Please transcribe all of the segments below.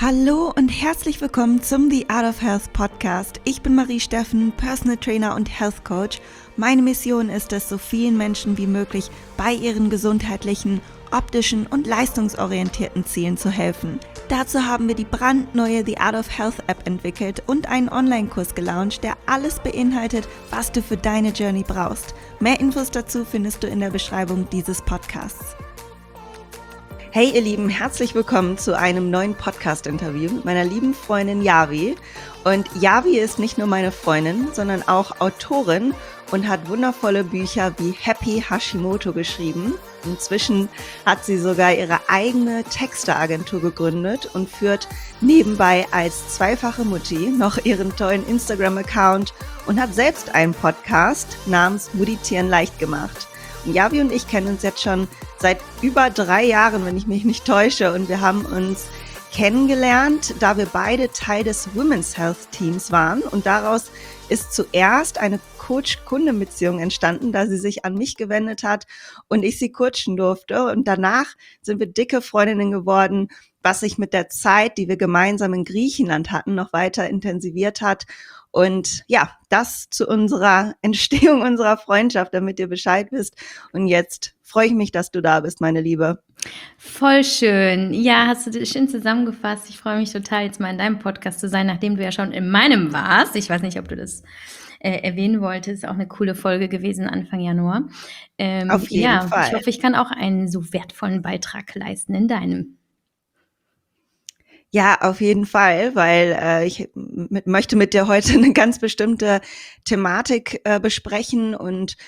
Hallo und herzlich willkommen zum The Art of Health Podcast. Ich bin Marie Steffen, Personal Trainer und Health Coach. Meine Mission ist es, so vielen Menschen wie möglich bei ihren gesundheitlichen, optischen und leistungsorientierten Zielen zu helfen. Dazu haben wir die brandneue The Art of Health App entwickelt und einen Online-Kurs gelauncht, der alles beinhaltet, was du für deine Journey brauchst. Mehr Infos dazu findest du in der Beschreibung dieses Podcasts. Hey ihr Lieben, herzlich willkommen zu einem neuen Podcast-Interview mit meiner lieben Freundin Yavi. Und Yavi ist nicht nur meine Freundin, sondern auch Autorin und hat wundervolle Bücher wie Happy Hashimoto geschrieben. Inzwischen hat sie sogar ihre eigene Texteagentur gegründet und führt nebenbei als zweifache Mutti noch ihren tollen Instagram-Account und hat selbst einen Podcast namens Meditieren leicht gemacht. Und Yavi und ich kennen uns jetzt schon seit über 3 Jahren, wenn ich mich nicht täusche. Und wir haben uns kennengelernt, da wir beide Teil des Women's Health Teams waren. Und daraus ist zuerst eine Coach-Kunde-Beziehung entstanden, da sie sich an mich gewendet hat und ich sie coachen durfte. Und danach sind wir dicke Freundinnen geworden, was sich mit der Zeit, die wir gemeinsam in Griechenland hatten, noch weiter intensiviert hat. Und ja, das zu unserer Entstehung unserer Freundschaft, damit ihr Bescheid wisst. Und jetzt freue ich mich, dass du da bist, meine Liebe. Voll schön. Ja, hast du schön zusammengefasst. Ich freue mich total, jetzt mal in deinem Podcast zu sein, nachdem du ja schon in meinem warst. Ich weiß nicht, ob du das erwähnen wolltest. Auch eine coole Folge gewesen Anfang Januar. Auf jeden Fall. Ich hoffe, ich kann auch einen so wertvollen Beitrag leisten in deinem. Ja, auf jeden Fall, weil ich möchte mit dir heute eine ganz bestimmte Thematik besprechen und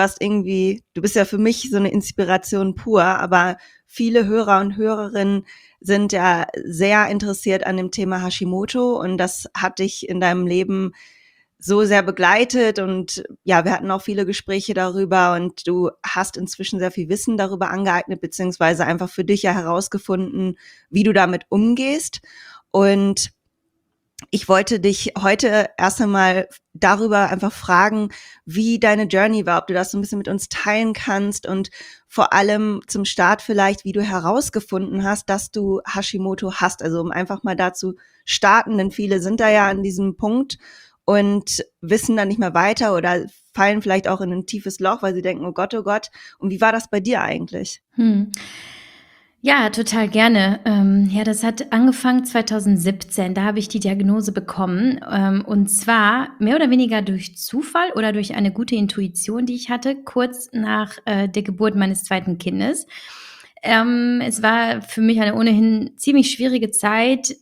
du bist ja für mich so eine Inspiration pur, aber viele Hörer und Hörerinnen sind ja sehr interessiert an dem Thema Hashimoto und das hat dich in deinem Leben so sehr begleitet und ja, wir hatten auch viele Gespräche darüber und du hast inzwischen sehr viel Wissen darüber angeeignet, beziehungsweise einfach für dich ja herausgefunden, wie du damit umgehst. Und ich wollte dich heute erst einmal darüber einfach fragen, wie deine Journey war, ob du das so ein bisschen mit uns teilen kannst und vor allem zum Start vielleicht, wie du herausgefunden hast, dass du Hashimoto hast. Also um einfach mal da zu starten, denn viele sind da ja an diesem Punkt und wissen dann nicht mehr weiter oder fallen vielleicht auch in ein tiefes Loch, weil sie denken, oh Gott, oh Gott. Und wie war das bei dir eigentlich? Ja, total gerne. Ja, das hat angefangen 2017. Da habe ich die Diagnose bekommen. Und zwar mehr oder weniger durch Zufall oder durch eine gute Intuition, die ich hatte, kurz nach der Geburt meines zweiten Kindes. Es war für mich eine ohnehin ziemlich schwierige Zeit,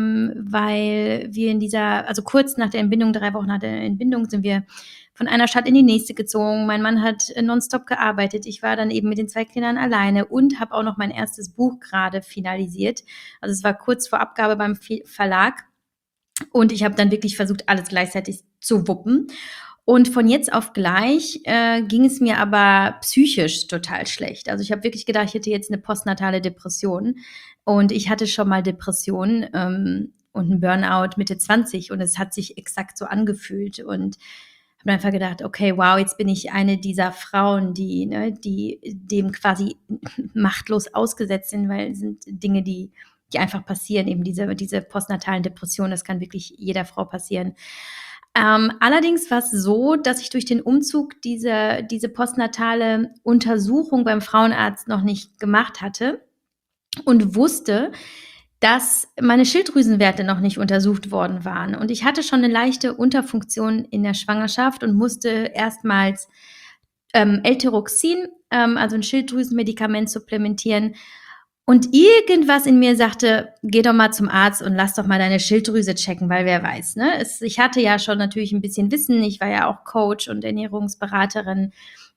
weil wir also kurz nach der Entbindung, 3 Wochen nach der Entbindung, sind wir von einer Stadt in die nächste gezogen. Mein Mann hat nonstop gearbeitet. Ich war dann eben mit den 2 Kindern alleine und habe auch noch mein erstes Buch gerade finalisiert. Also es war kurz vor Abgabe beim Verlag und ich habe dann wirklich versucht, alles gleichzeitig zu wuppen. Und von jetzt auf gleich ging es mir aber psychisch total schlecht. Also ich habe wirklich gedacht, ich hätte jetzt eine postnatale Depression. Und ich hatte schon mal Depressionen und einen Burnout Mitte 20 und es hat sich exakt so angefühlt. Und habe einfach gedacht, okay, wow, jetzt bin ich eine dieser Frauen, die dem quasi machtlos ausgesetzt sind, weil es sind Dinge, die einfach passieren, eben diese postnatalen Depressionen, das kann wirklich jeder Frau passieren. Allerdings war es so, dass ich durch den Umzug diese postnatale Untersuchung beim Frauenarzt noch nicht gemacht hatte und wusste, dass meine Schilddrüsenwerte noch nicht untersucht worden waren. Und ich hatte schon eine leichte Unterfunktion in der Schwangerschaft und musste erstmals L-Tyroxin, also ein Schilddrüsenmedikament, supplementieren. Und irgendwas in mir sagte, geh doch mal zum Arzt und lass doch mal deine Schilddrüse checken, weil wer weiß, ne? Ich hatte ja schon natürlich ein bisschen Wissen, ich war ja auch Coach und Ernährungsberaterin.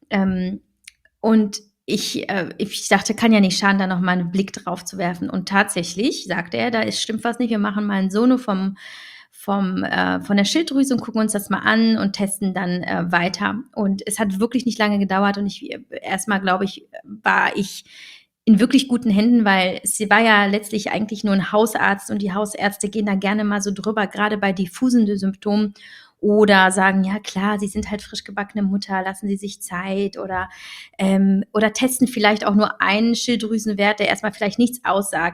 Und ich dachte, kann ja nicht schaden, da noch mal einen Blick drauf zu werfen. Und tatsächlich sagte er, stimmt was nicht, wir machen mal ein Sono von der Schilddrüse und gucken uns das mal an und testen dann weiter. Und es hat wirklich nicht lange gedauert und erstmal, glaube ich, war ich in wirklich guten Händen, weil sie war ja letztlich eigentlich nur ein Hausarzt und die Hausärzte gehen da gerne mal so drüber, gerade bei diffusen Symptomen oder sagen, ja klar, Sie sind halt frisch gebackene Mutter, lassen Sie sich Zeit oder testen vielleicht auch nur einen Schilddrüsenwert, der erstmal vielleicht nichts aussagt.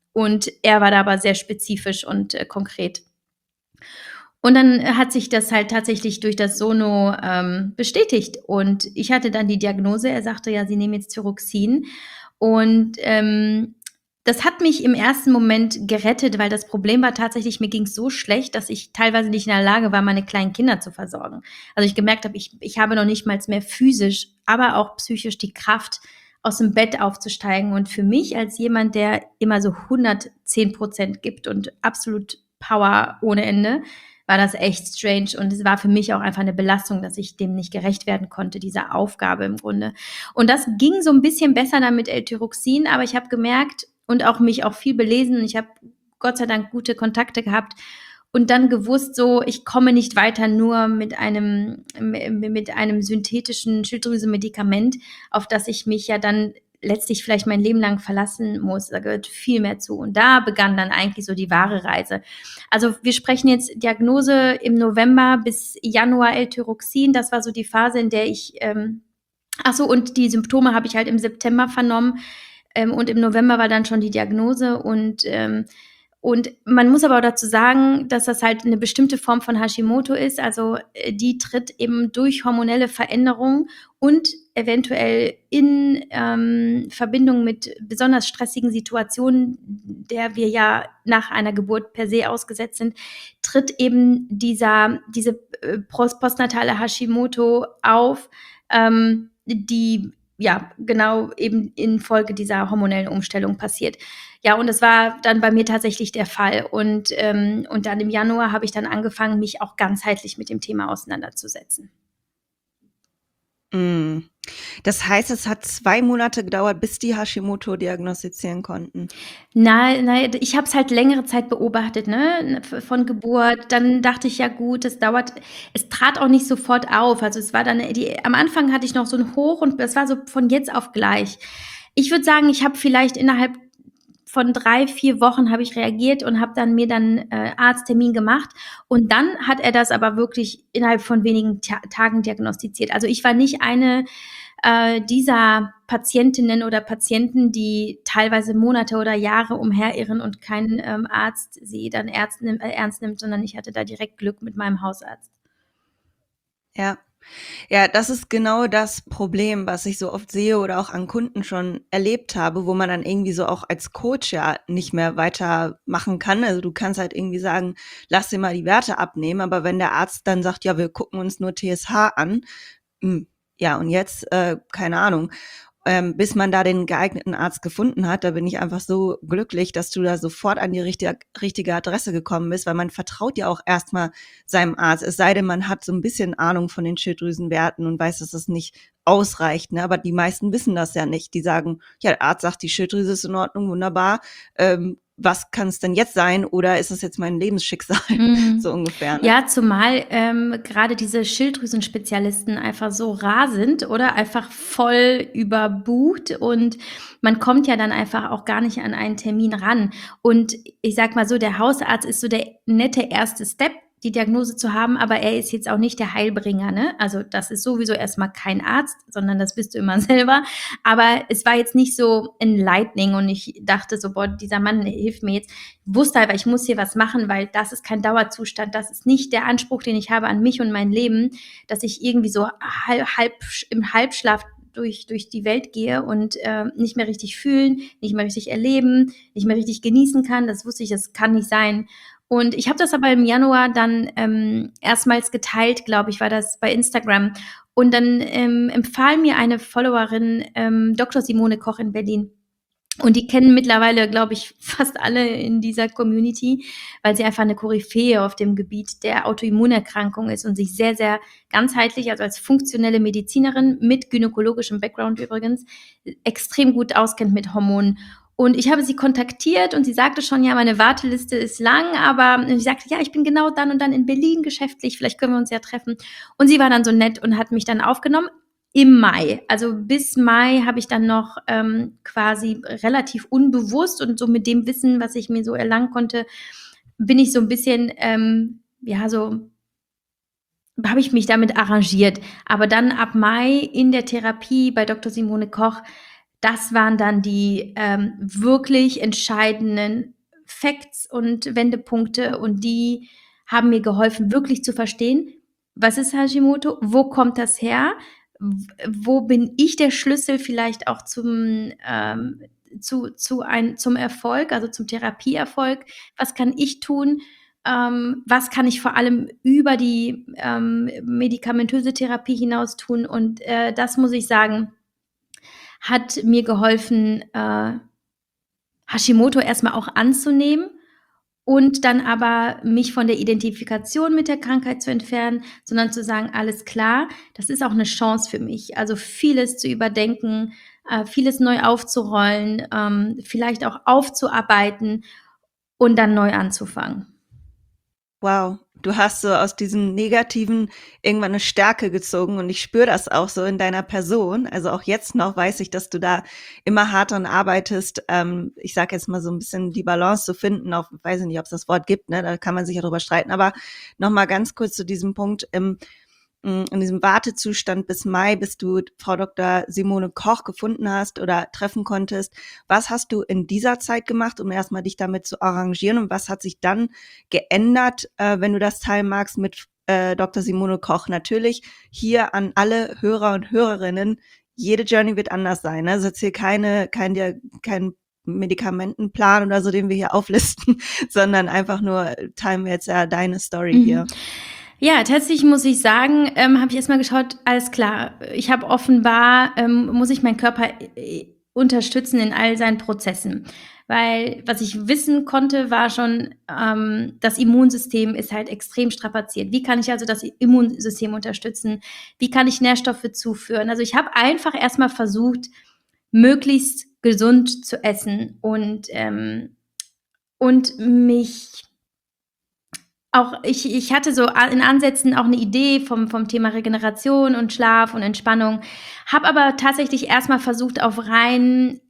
Und er war da aber sehr spezifisch und konkret. Und dann hat sich das halt tatsächlich durch das Sono bestätigt. Und ich hatte dann die Diagnose, er sagte, ja, Sie nehmen jetzt Thyroxin. Und das hat mich im ersten Moment gerettet, weil das Problem war tatsächlich, mir ging es so schlecht, dass ich teilweise nicht in der Lage war, meine kleinen Kinder zu versorgen. Also ich gemerkt habe, ich habe noch nicht mal mehr physisch, aber auch psychisch die Kraft, aus dem Bett aufzusteigen. Und für mich als jemand, der immer so 110% gibt und absolut Power ohne Ende, war das echt strange. Und es war für mich auch einfach eine Belastung, dass ich dem nicht gerecht werden konnte, dieser Aufgabe im Grunde. Und das ging so ein bisschen besser dann mit L-Tyroxin, aber ich habe gemerkt und auch mich auch viel belesen. Ich habe Gott sei Dank gute Kontakte gehabt und dann gewusst, so, ich komme nicht weiter nur mit einem synthetischen Schilddrüsenmedikament, auf das ich mich ja dann letztlich vielleicht mein Leben lang verlassen muss. Da gehört viel mehr zu. Und da begann dann eigentlich so die wahre Reise. Also wir sprechen jetzt Diagnose im November bis Januar L-Tyroxin. Das war so die Phase, in der ich, und die Symptome habe ich halt im September vernommen. Und im November war dann schon die Diagnose und man muss aber auch dazu sagen, dass das halt eine bestimmte Form von Hashimoto ist. Also die tritt eben durch hormonelle Veränderungen und eventuell in Verbindung mit besonders stressigen Situationen, der wir ja nach einer Geburt per se ausgesetzt sind, tritt eben diese postnatale Hashimoto auf, die ja genau eben infolge dieser hormonellen Umstellung passiert. Ja, und das war dann bei mir tatsächlich der Fall. Und dann im Januar habe ich dann angefangen, mich auch ganzheitlich mit dem Thema auseinanderzusetzen. Das heißt, es hat 2 Monate gedauert, bis die Hashimoto diagnostizieren konnten? Nein, ich habe es halt längere Zeit beobachtet, ne, von Geburt. Dann dachte ich, ja gut, das dauert. Es trat auch nicht sofort auf. Also es war dann am Anfang hatte ich noch so ein Hoch und das war so von jetzt auf gleich. Ich würde sagen, ich habe vielleicht innerhalb von 3-4 Wochen habe ich reagiert und habe dann mir Arzttermin gemacht. Und dann hat er das aber wirklich innerhalb von wenigen Tagen diagnostiziert. Also ich war nicht eine dieser Patientinnen oder Patienten, die teilweise Monate oder Jahre umherirren und kein Arzt sie dann ernst nimmt, sondern ich hatte da direkt Glück mit meinem Hausarzt. Ja. Ja, das ist genau das Problem, was ich so oft sehe oder auch an Kunden schon erlebt habe, wo man dann irgendwie so auch als Coach ja nicht mehr weitermachen kann. Also du kannst halt irgendwie sagen, lass dir mal die Werte abnehmen, aber wenn der Arzt dann sagt, ja, wir gucken uns nur TSH an, ja, und jetzt, keine Ahnung, bis man da den geeigneten Arzt gefunden hat, da bin ich einfach so glücklich, dass du da sofort an die richtige Adresse gekommen bist, weil man vertraut ja auch erstmal seinem Arzt, es sei denn, man hat so ein bisschen Ahnung von den Schilddrüsenwerten und weiß, dass das nicht ausreicht, ne? Aber die meisten wissen das ja nicht. Die sagen, ja, der Arzt sagt, die Schilddrüse ist in Ordnung, wunderbar. Was kann es denn jetzt sein? Oder ist das jetzt mein Lebensschicksal? So ungefähr, ne? Ja, zumal gerade diese Schilddrüsenspezialisten einfach so rar sind oder einfach voll überbucht und man kommt ja dann einfach auch gar nicht an einen Termin ran. Und ich sag mal so, der Hausarzt ist so der nette erste Step, die Diagnose zu haben, aber er ist jetzt auch nicht der Heilbringer, ne? Also das ist sowieso erstmal kein Arzt, sondern das bist du immer selber. Aber es war jetzt nicht so enlightening und ich dachte so, boah, dieser Mann hilft mir jetzt. Ich wusste aber, ich muss hier was machen, weil das ist kein Dauerzustand, das ist nicht der Anspruch, den ich habe an mich und mein Leben, dass ich irgendwie so im Halbschlaf durch die Welt gehe und nicht mehr richtig fühlen, nicht mehr richtig erleben, nicht mehr richtig genießen kann. Das wusste ich, das kann nicht sein. Und ich habe das aber im Januar dann erstmals geteilt, glaube ich, war das bei Instagram. Und dann empfahl mir eine Followerin Dr. Simone Koch in Berlin. Und die kennen mittlerweile, glaube ich, fast alle in dieser Community, weil sie einfach eine Koryphäe auf dem Gebiet der Autoimmunerkrankung ist und sich sehr, sehr ganzheitlich, also als funktionelle Medizinerin mit gynäkologischem Background übrigens, extrem gut auskennt mit Hormonen. Und ich habe sie kontaktiert und sie sagte schon, ja, meine Warteliste ist lang, aber ich sagte, ja, ich bin genau dann und dann in Berlin geschäftlich, vielleicht können wir uns ja treffen. Und sie war dann so nett und hat mich dann aufgenommen im Mai. Also bis Mai habe ich dann noch quasi relativ unbewusst und so mit dem Wissen, was ich mir so erlangen konnte, bin ich so ein bisschen, habe ich mich damit arrangiert. Aber dann ab Mai in der Therapie bei Dr. Simone Koch, Das waren dann die wirklich entscheidenden Facts und Wendepunkte, und die haben mir geholfen, wirklich zu verstehen, was ist Hashimoto, wo kommt das her, wo bin ich der Schlüssel vielleicht auch zum Erfolg, also zum Therapieerfolg, was kann ich tun, was kann ich vor allem über die medikamentöse Therapie hinaus tun, und das muss ich sagen, hat mir geholfen, Hashimoto erstmal auch anzunehmen und dann aber mich von der Identifikation mit der Krankheit zu entfernen, sondern zu sagen: „Alles klar, das ist auch eine Chance für mich.“ Also, vieles zu überdenken, vieles neu aufzurollen, vielleicht auch aufzuarbeiten und dann neu anzufangen. Wow, du hast so aus diesem Negativen irgendwann eine Stärke gezogen und ich spüre das auch so in deiner Person. Also, auch jetzt noch weiß ich, dass du da immer hart dran arbeitest, ich sage jetzt mal so ein bisschen die Balance zu finden, auf weiß ich nicht, ob es das Wort gibt, ne, da kann man sich ja drüber streiten. Aber noch mal ganz kurz zu diesem Punkt, in diesem Wartezustand bis Mai, bis du Frau Dr. Simone Koch gefunden hast oder treffen konntest. Was hast du in dieser Zeit gemacht, um erstmal dich damit zu arrangieren, und was hat sich dann geändert, wenn du das teilen magst mit Dr. Simone Koch? Natürlich hier an alle Hörer und Hörerinnen, jede Journey wird anders sein. Ne? Also jetzt hier kein Medikamentenplan oder so, den wir hier auflisten, sondern einfach nur teilen wir jetzt ja deine Story hier. Ja, tatsächlich muss ich sagen, habe ich erst mal geschaut, alles klar, ich habe offenbar muss ich meinen Körper unterstützen in all seinen Prozessen. Weil was ich wissen konnte, war schon, das Immunsystem ist halt extrem strapaziert. Wie kann ich also das Immunsystem unterstützen? Wie kann ich Nährstoffe zuführen? Also, ich habe einfach erst mal versucht, möglichst gesund zu essen und mich auch ich hatte so in Ansätzen auch 'ne Idee vom Thema Regeneration und Schlaf und Entspannung, habe aber tatsächlich erst mal versucht, auf rein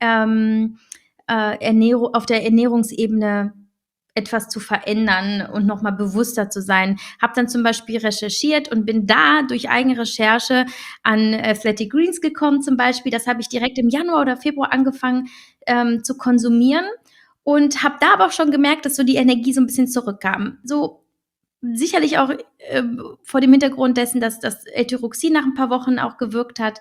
auf der Ernährungsebene etwas zu verändern und noch mal bewusster zu sein. Habe dann zum Beispiel recherchiert und bin da durch eigene Recherche an Flatty Greens gekommen zum Beispiel. Das habe ich direkt im Januar oder Februar angefangen zu konsumieren und habe da aber auch schon gemerkt, dass so die Energie so 'n bisschen zurückkam. So sicherlich auch vor dem Hintergrund dessen, dass das L-Tyroxin nach ein paar Wochen auch gewirkt hat,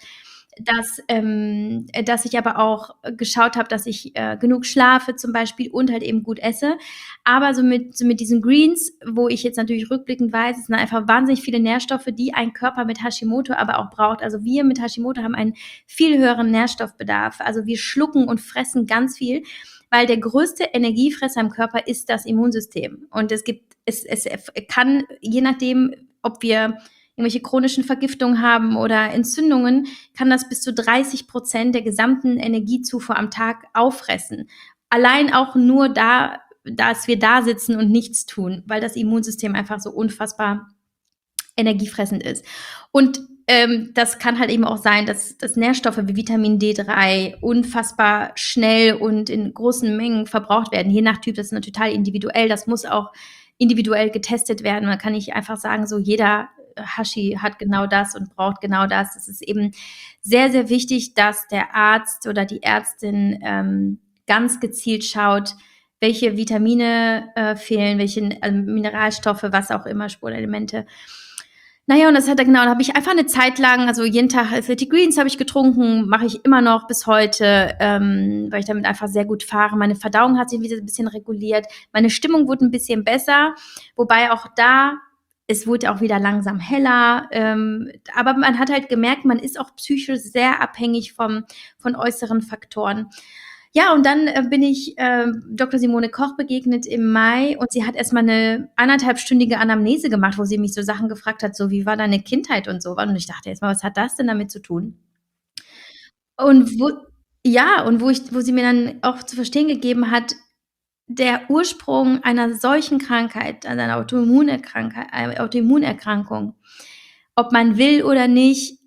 dass ich aber auch geschaut habe, dass ich genug schlafe zum Beispiel und halt eben gut esse. Aber so mit diesen Greens, wo ich jetzt natürlich rückblickend weiß, es sind einfach wahnsinnig viele Nährstoffe, die ein Körper mit Hashimoto aber auch braucht. Also wir mit Hashimoto haben einen viel höheren Nährstoffbedarf. Also wir schlucken und fressen ganz viel, weil der größte Energiefresser im Körper ist das Immunsystem. Und es kann, je nachdem, ob wir irgendwelche chronischen Vergiftungen haben oder Entzündungen, kann das bis zu 30% der gesamten Energiezufuhr am Tag auffressen. Allein auch nur dass wir da sitzen und nichts tun, weil das Immunsystem einfach so unfassbar energiefressend ist. Und das kann halt eben auch sein, dass Nährstoffe wie Vitamin D3 unfassbar schnell und in großen Mengen verbraucht werden. Je nach Typ, das ist total individuell. Das muss auch individuell getestet werden. Man kann nicht einfach sagen, so jeder Hashi hat genau das und braucht genau das. Es ist eben sehr, sehr wichtig, dass der Arzt oder die Ärztin ganz gezielt schaut, welche Vitamine fehlen, welche Mineralstoffe, was auch immer, Spurenelemente. Naja, und das hat genau, da habe ich einfach eine Zeit lang, also jeden Tag Athletic Greens habe ich getrunken, mache ich immer noch bis heute, weil ich damit einfach sehr gut fahre. Meine Verdauung hat sich wieder ein bisschen reguliert. Meine Stimmung wurde ein bisschen besser, wobei auch da, es wurde auch wieder langsam heller. Aber man hat halt gemerkt, man ist auch psychisch sehr abhängig von äußeren Faktoren. Ja, und dann bin ich Dr. Simone Koch begegnet im Mai, und sie hat erstmal eine 1,5-stündige Anamnese gemacht, wo sie mich so Sachen gefragt hat, so wie war deine Kindheit und so. Und ich dachte erstmal, was hat das denn damit zu tun? Und wo sie mir dann auch zu verstehen gegeben hat, der Ursprung einer solchen Krankheit, also einer Autoimmunerkrankung, ob man will oder nicht,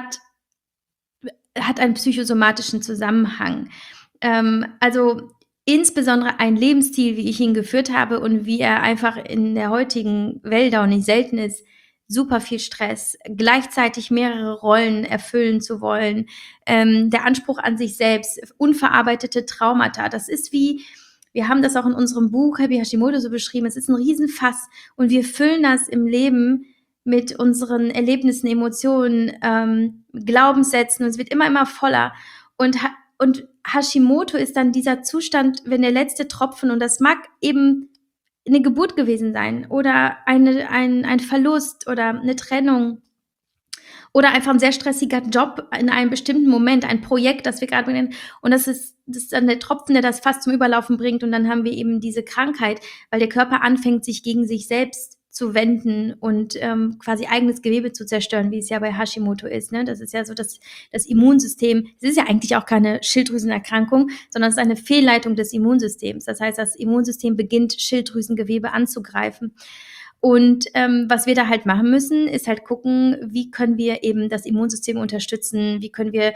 hat einen psychosomatischen Zusammenhang. Also insbesondere ein Lebensstil, wie ich ihn geführt habe und wie er einfach in der heutigen Welt auch nicht selten ist, super viel Stress, gleichzeitig mehrere Rollen erfüllen zu wollen, der Anspruch an sich selbst, unverarbeitete Traumata. Das ist wie, wir haben das auch in unserem Buch Happy Hashimoto so beschrieben, es ist ein Riesenfass und wir füllen das im Leben mit unseren Erlebnissen, Emotionen, Glaubenssätzen und es wird immer voller. Und Hashimoto ist dann dieser Zustand, wenn der letzte Tropfen, und das mag eben eine Geburt gewesen sein oder ein Verlust oder eine Trennung oder einfach ein sehr stressiger Job in einem bestimmten Moment, ein Projekt, das wir gerade benennen. Und das ist dann der Tropfen, der das fast zum Überlaufen bringt. Und dann haben wir eben diese Krankheit, weil der Körper anfängt, sich gegen sich selbst zu wenden und quasi eigenes Gewebe zu zerstören, wie es ja bei Hashimoto ist. Ne? Das ist ja so das Immunsystem. Es ist ja eigentlich auch keine Schilddrüsenerkrankung, sondern es ist eine Fehlleitung des Immunsystems. Das heißt, das Immunsystem beginnt, Schilddrüsengewebe anzugreifen. Und was wir da halt machen müssen, ist halt gucken, wie können wir eben das Immunsystem unterstützen, wie können wir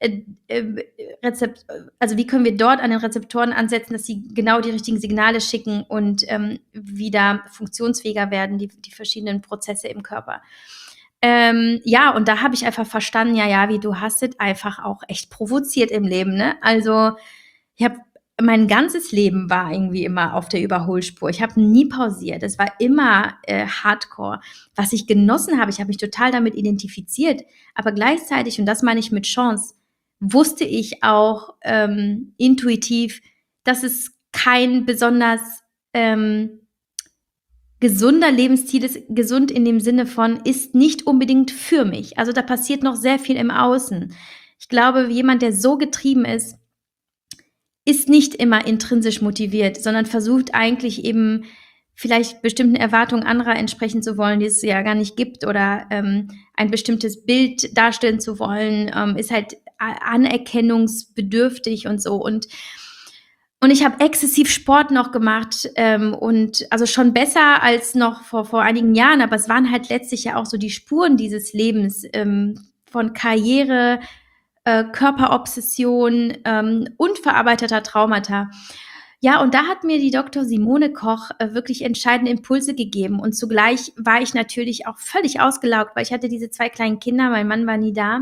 wie können wir dort an den Rezeptoren ansetzen, dass sie genau die richtigen Signale schicken und wieder funktionsfähiger werden, die verschiedenen Prozesse im Körper. Ja, und da habe ich einfach verstanden, ja, wie du hast es einfach auch echt provoziert im Leben, ne? Also ich habe mein ganzes Leben war irgendwie immer auf der Überholspur. Ich habe nie pausiert. Es war immer Hardcore. Was ich genossen habe, ich habe mich total damit identifiziert. Aber gleichzeitig, und das meine ich mit Chance, wusste ich auch intuitiv, dass es kein besonders gesunder Lebensstil ist. Gesund in dem Sinne von, ist nicht unbedingt für mich. Also da passiert noch sehr viel im Außen. Ich glaube, jemand, der so getrieben ist nicht immer intrinsisch motiviert, sondern versucht eigentlich eben vielleicht bestimmten Erwartungen anderer entsprechen zu wollen, die es ja gar nicht gibt, oder ein bestimmtes Bild darstellen zu wollen, ist halt anerkennungsbedürftig und so. Und ich habe exzessiv Sport noch gemacht und also schon besser als noch vor einigen Jahren, aber es waren halt letztlich ja auch so die Spuren dieses Lebens von Karriere, Körperobsession, unverarbeiteter Traumata. Ja, und da hat mir die Dr. Simone Koch wirklich entscheidende Impulse gegeben. Und zugleich war ich natürlich auch völlig ausgelaugt, weil ich hatte diese 2 kleinen Kinder, mein Mann war nie da.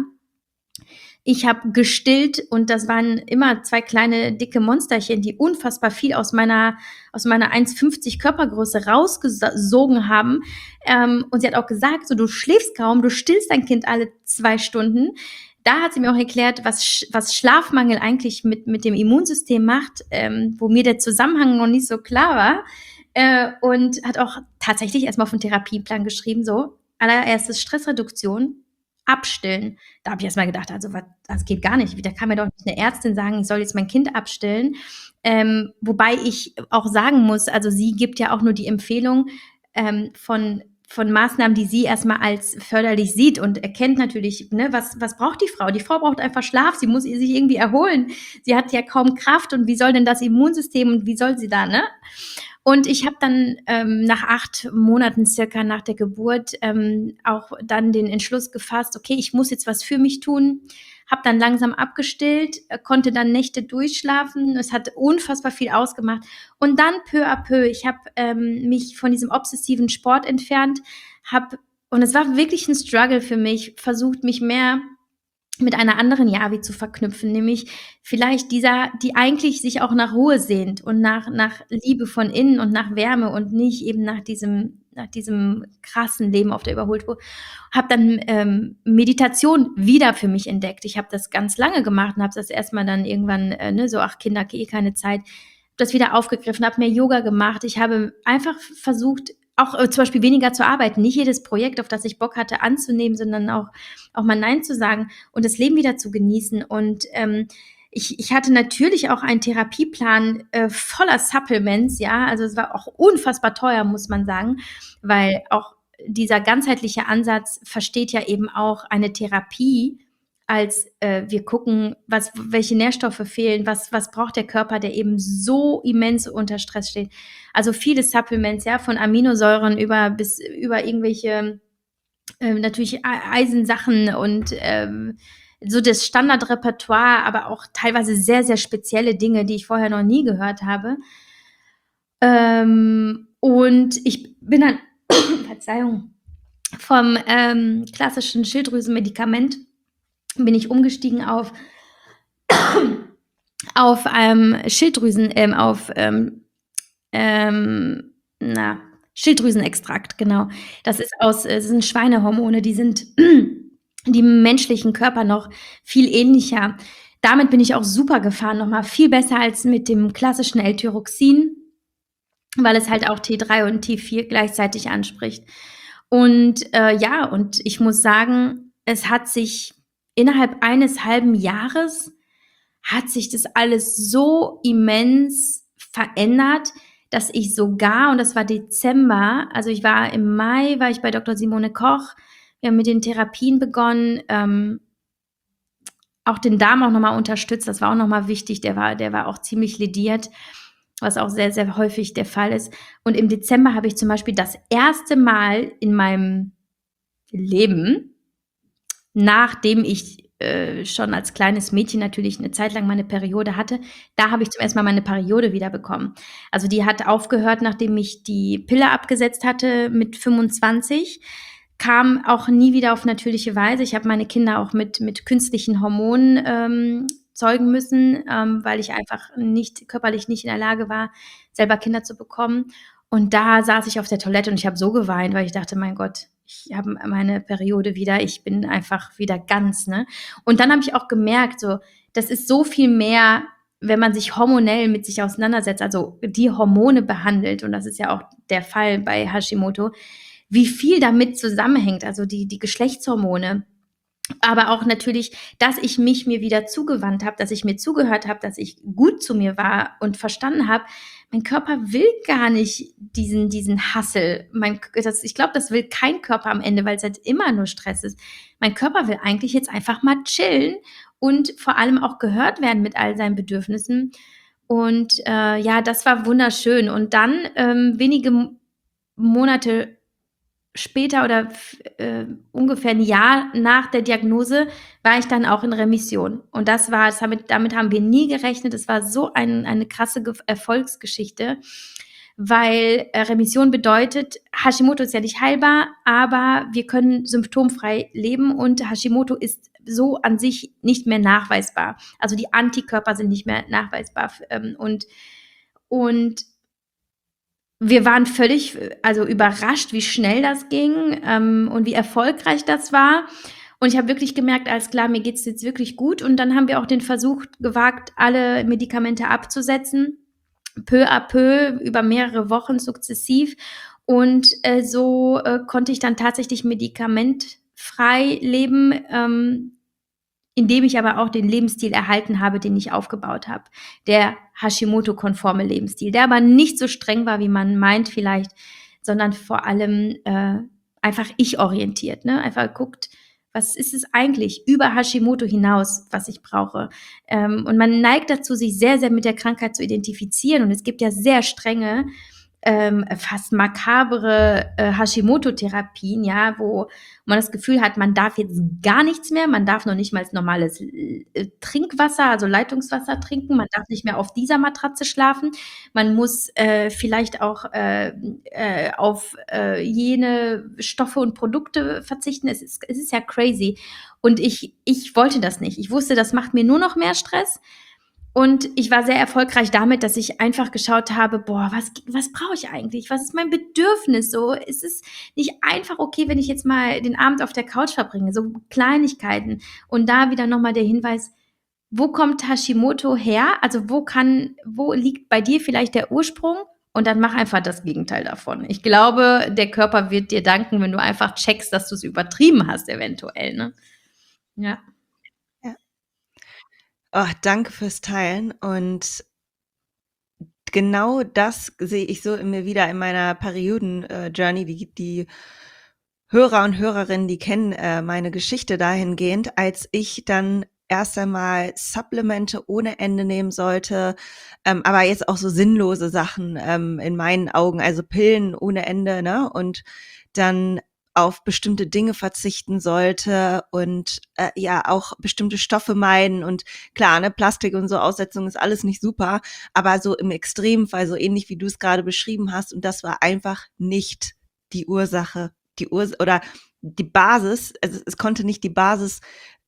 Ich habe gestillt und das waren immer 2 kleine, dicke Monsterchen, die unfassbar viel aus meiner 1,50 Körpergröße rausgesogen haben. Und sie hat auch gesagt, so, du schläfst kaum, du stillst dein Kind alle 2 Stunden. Da hat sie mir auch erklärt, was Schlafmangel eigentlich mit dem Immunsystem macht, wo mir der Zusammenhang noch nicht so klar war. Und hat auch tatsächlich erstmal auf einen Therapieplan geschrieben, so, allererstes Stressreduktion, abstillen. Da habe ich erstmal gedacht, also das geht gar nicht. Da kann mir doch nicht eine Ärztin sagen, ich soll jetzt mein Kind abstillen. Wobei ich auch sagen muss, also sie gibt ja auch nur die Empfehlung von Maßnahmen, die sie erstmal als förderlich sieht und erkennt natürlich, ne, was braucht die Frau? Die Frau braucht einfach Schlaf, sie muss sich irgendwie erholen. Sie hat ja kaum Kraft und wie soll denn das Immunsystem und wie soll sie da, ne? Und ich habe dann nach 8 Monaten circa nach der Geburt auch dann den Entschluss gefasst, okay, ich muss jetzt was für mich tun. Habe dann langsam abgestillt, konnte dann Nächte durchschlafen. Es hat unfassbar viel ausgemacht. Und dann peu à peu, ich habe mich von diesem obsessiven Sport entfernt, und es war wirklich ein Struggle für mich, versucht, mich mehr mit einer anderen Yavi zu verknüpfen, nämlich vielleicht dieser, die eigentlich sich auch nach Ruhe sehnt und nach Liebe von innen und nach Wärme und nicht eben nach diesem krassen Leben auf der Überholspur. Habe dann Meditation wieder für mich entdeckt. Ich habe das ganz lange gemacht und habe das erstmal dann irgendwann, so, ach Kinder, keine Zeit, das wieder aufgegriffen, habe mehr Yoga gemacht. Ich habe einfach versucht, auch zum Beispiel weniger zu arbeiten, nicht jedes Projekt, auf das ich Bock hatte, anzunehmen, sondern auch mal Nein zu sagen und das Leben wieder zu genießen. Und ich hatte natürlich auch einen Therapieplan voller Supplements, ja, also es war auch unfassbar teuer, muss man sagen, weil auch dieser ganzheitliche Ansatz versteht ja eben auch eine Therapie als wir gucken, welche Nährstoffe fehlen, was braucht der Körper, der eben so immens unter Stress steht. Also viele Supplements, ja, von Aminosäuren über irgendwelche natürlich Eisensachen und so das Standardrepertoire, aber auch teilweise sehr, sehr spezielle Dinge, die ich vorher noch nie gehört habe. Und ich bin dann, Verzeihung, vom klassischen Schilddrüsenmedikament bin ich umgestiegen auf Schilddrüsen, Schilddrüsenextrakt, genau. Das sind Schweinehormone, die sind dem menschlichen Körper noch viel ähnlicher. Damit bin ich auch super gefahren, nochmal viel besser als mit dem klassischen L-Tyroxin, weil es halt auch T3 und T4 gleichzeitig anspricht. Und und ich muss sagen, es hat sich innerhalb eines halben Jahres hat sich das alles so immens verändert, dass ich sogar, und das war Dezember, also im Mai war ich bei Dr. Simone Koch, wir haben mit den Therapien begonnen, auch den Darm auch nochmal unterstützt, das war auch nochmal wichtig, der war auch ziemlich lediert, was auch sehr, sehr häufig der Fall ist. Und im Dezember habe ich zum Beispiel das erste Mal in meinem Leben, nachdem ich schon als kleines Mädchen natürlich eine Zeit lang meine Periode hatte, da habe ich zum ersten Mal meine Periode wieder bekommen. Also die hat aufgehört, nachdem ich die Pille abgesetzt hatte mit 25, kam auch nie wieder auf natürliche Weise. Ich habe meine Kinder auch mit künstlichen Hormonen zeugen müssen, weil ich einfach körperlich nicht in der Lage war, selber Kinder zu bekommen. Und da saß ich auf der Toilette und ich habe so geweint, weil ich dachte, mein Gott, ich habe meine Periode wieder, ich bin einfach wieder ganz, ne? Und dann habe ich auch gemerkt, so, das ist so viel mehr, wenn man sich hormonell mit sich auseinandersetzt, also die Hormone behandelt, und das ist ja auch der Fall bei Hashimoto, wie viel damit zusammenhängt, also die Geschlechtshormone. Aber auch natürlich, dass ich mir wieder zugewandt habe, dass ich mir zugehört habe, dass ich gut zu mir war und verstanden habe, mein Körper will gar nicht diesen Hassel. Ich glaube, das will kein Körper am Ende, weil es halt immer nur Stress ist. Mein Körper will eigentlich jetzt einfach mal chillen und vor allem auch gehört werden mit all seinen Bedürfnissen. Und das war wunderschön. Und dann wenige Monate später oder ungefähr ein Jahr nach der Diagnose war ich dann auch in Remission. Und damit haben wir nie gerechnet. Es war so eine krasse Erfolgsgeschichte, weil Remission bedeutet, Hashimoto ist ja nicht heilbar, aber wir können symptomfrei leben und Hashimoto ist so an sich nicht mehr nachweisbar. Also die Antikörper sind nicht mehr nachweisbar. Und wir waren völlig überrascht, wie schnell das ging und wie erfolgreich das war. Und ich habe wirklich gemerkt, alles klar, mir geht's jetzt wirklich gut. Und dann haben wir auch den Versuch gewagt, alle Medikamente abzusetzen, peu à peu, über mehrere Wochen sukzessiv. Und so konnte ich dann tatsächlich medikamentfrei leben, indem ich aber auch den Lebensstil erhalten habe, den ich aufgebaut habe. Der Hashimoto-konforme Lebensstil, der aber nicht so streng war, wie man meint vielleicht, sondern vor allem einfach ich-orientiert. Ne? Einfach guckt, was ist es eigentlich über Hashimoto hinaus, was ich brauche. Und man neigt dazu, sich sehr, sehr mit der Krankheit zu identifizieren. Und es gibt ja sehr strenge, fast makabere Hashimoto-Therapien, ja, wo man das Gefühl hat, man darf jetzt gar nichts mehr, man darf noch nicht mal normales Trinkwasser, also Leitungswasser trinken, man darf nicht mehr auf dieser Matratze schlafen, man muss vielleicht auch auf jene Stoffe und Produkte verzichten. Es ist ja crazy. Und ich wollte das nicht. Ich wusste, das macht mir nur noch mehr Stress. Und ich war sehr erfolgreich damit, dass ich einfach geschaut habe, boah, was brauche ich eigentlich? Was ist mein Bedürfnis? So, ist es nicht einfach okay, wenn ich jetzt mal den Abend auf der Couch verbringe? So Kleinigkeiten. Und da wieder nochmal der Hinweis, wo kommt Hashimoto her? Also wo liegt bei dir vielleicht der Ursprung? Und dann mach einfach das Gegenteil davon. Ich glaube, der Körper wird dir danken, wenn du einfach checkst, dass du es übertrieben hast, eventuell, ne? Ja. Ja. Oh, danke fürs Teilen. Und genau das sehe ich so immer wieder in meiner Perioden-Journey. Die Hörer und Hörerinnen, die kennen meine Geschichte dahingehend, als ich dann erst einmal Supplemente ohne Ende nehmen sollte, aber jetzt auch so sinnlose Sachen in meinen Augen, also Pillen ohne Ende, ne? Und dann auf bestimmte Dinge verzichten sollte und ja auch bestimmte Stoffe meiden und klar, ne, Plastik und so Aussetzung ist alles nicht super, aber so im Extremfall, so ähnlich wie du es gerade beschrieben hast, und das war einfach nicht die Ursache die oder die Basis, also es konnte nicht die Basis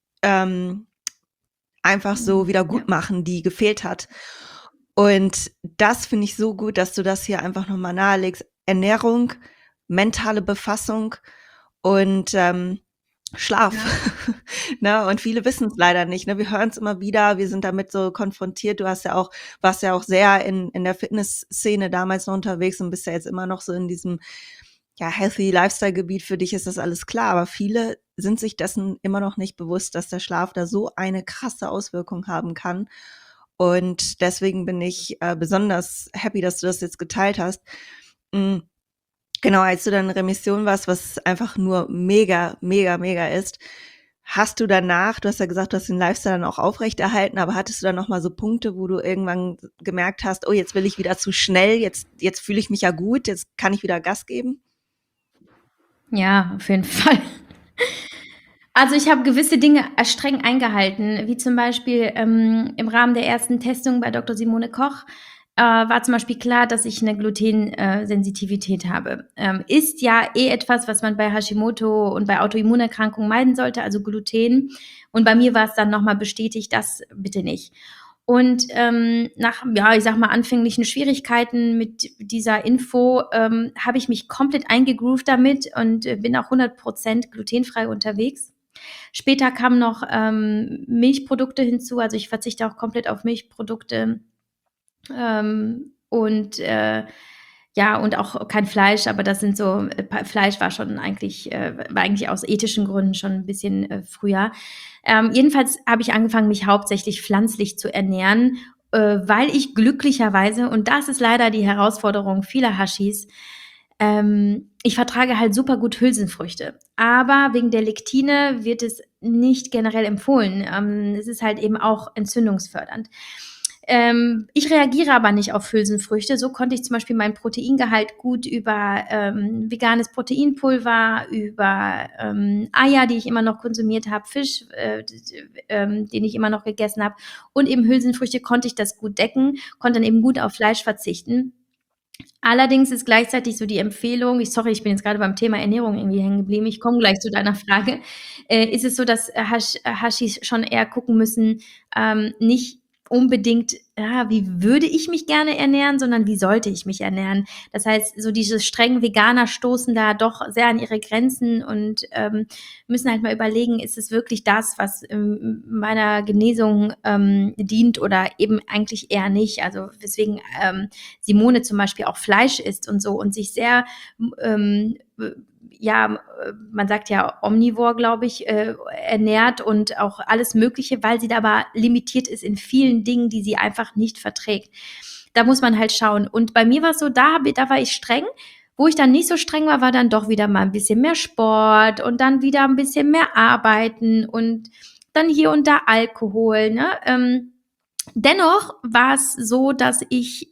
einfach so wieder gut machen, die gefehlt hat. Und das finde ich so gut, dass du das hier einfach nochmal nahelegst. Ernährung, mentale Befassung und Schlaf. Ja. Ne? Und viele wissen es leider nicht. Ne? Wir hören es immer wieder, wir sind damit so konfrontiert. Du warst ja auch sehr in der Fitnessszene damals noch unterwegs und bist ja jetzt immer noch so in diesem Healthy Lifestyle-Gebiet. Für dich ist das alles klar, aber viele sind sich dessen immer noch nicht bewusst, dass der Schlaf da so eine krasse Auswirkung haben kann. Und deswegen bin ich besonders happy, dass du das jetzt geteilt hast. Genau, als du dann in Remission warst, was einfach nur mega, mega, mega ist, hast du danach, du hast ja gesagt, du hast den Lifestyle dann auch aufrechterhalten, aber hattest du dann nochmal so Punkte, wo du irgendwann gemerkt hast, oh, jetzt will ich wieder zu schnell, jetzt fühle ich mich ja gut, jetzt kann ich wieder Gas geben? Ja, auf jeden Fall. Also, ich habe gewisse Dinge streng eingehalten, wie zum Beispiel, im Rahmen der ersten Testung bei Dr. Simone Koch, war zum Beispiel klar, dass ich 'ne Sensitivität habe. Ist ja etwas, was man bei Hashimoto und bei Autoimmunerkrankungen meiden sollte, also Gluten. Und bei mir war's dann noch mal bestätigt, das bitte nicht. Und, nach, ich sage mal, anfänglichen Schwierigkeiten mit dieser Info, habe ich mich komplett eingegroovt damit und, bin auch 100% glutenfrei unterwegs. Später kamen noch Milchprodukte hinzu, also ich verzichte auch komplett auf Milchprodukte und und auch kein Fleisch, aber das sind so, Fleisch war schon eigentlich, war eigentlich aus ethischen Gründen schon ein bisschen früher. Jedenfalls habe ich angefangen, mich hauptsächlich pflanzlich zu ernähren, weil ich glücklicherweise, und das ist leider die Herausforderung vieler Hashis, ich vertrage halt super gut Hülsenfrüchte, aber wegen der Lektine wird es nicht generell empfohlen. Es ist halt eben auch entzündungsfördernd. Ich reagiere aber nicht auf Hülsenfrüchte. So konnte ich zum Beispiel meinen Proteingehalt gut über veganes Proteinpulver, über Eier, die ich immer noch konsumiert habe, Fisch, den ich immer noch gegessen habe, und eben Hülsenfrüchte konnte ich das gut decken, konnte dann eben gut auf Fleisch verzichten. Allerdings ist gleichzeitig so die Empfehlung, ich bin jetzt gerade beim Thema Ernährung irgendwie hängen geblieben, ich komme gleich zu deiner Frage. Ist es so, dass Hashis schon eher gucken müssen, nicht unbedingt, wie würde ich mich gerne ernähren, sondern wie sollte ich mich ernähren? Das heißt, so diese strengen Veganer stoßen da doch sehr an ihre Grenzen und müssen halt mal überlegen, ist es wirklich das, was meiner Genesung dient, oder eben eigentlich eher nicht. Also weswegen Simone zum Beispiel auch Fleisch isst und so und sich sehr, man sagt ja omnivor, glaube ich, ernährt und auch alles Mögliche, weil sie da aber limitiert ist in vielen Dingen, die sie einfach nicht verträgt. Da muss man halt schauen. Und bei mir war es so, da war ich streng. Wo ich dann nicht so streng war, war dann doch wieder mal ein bisschen mehr Sport und dann wieder ein bisschen mehr Arbeiten und dann hier und da Alkohol, ne? Dennoch war es so, dass ich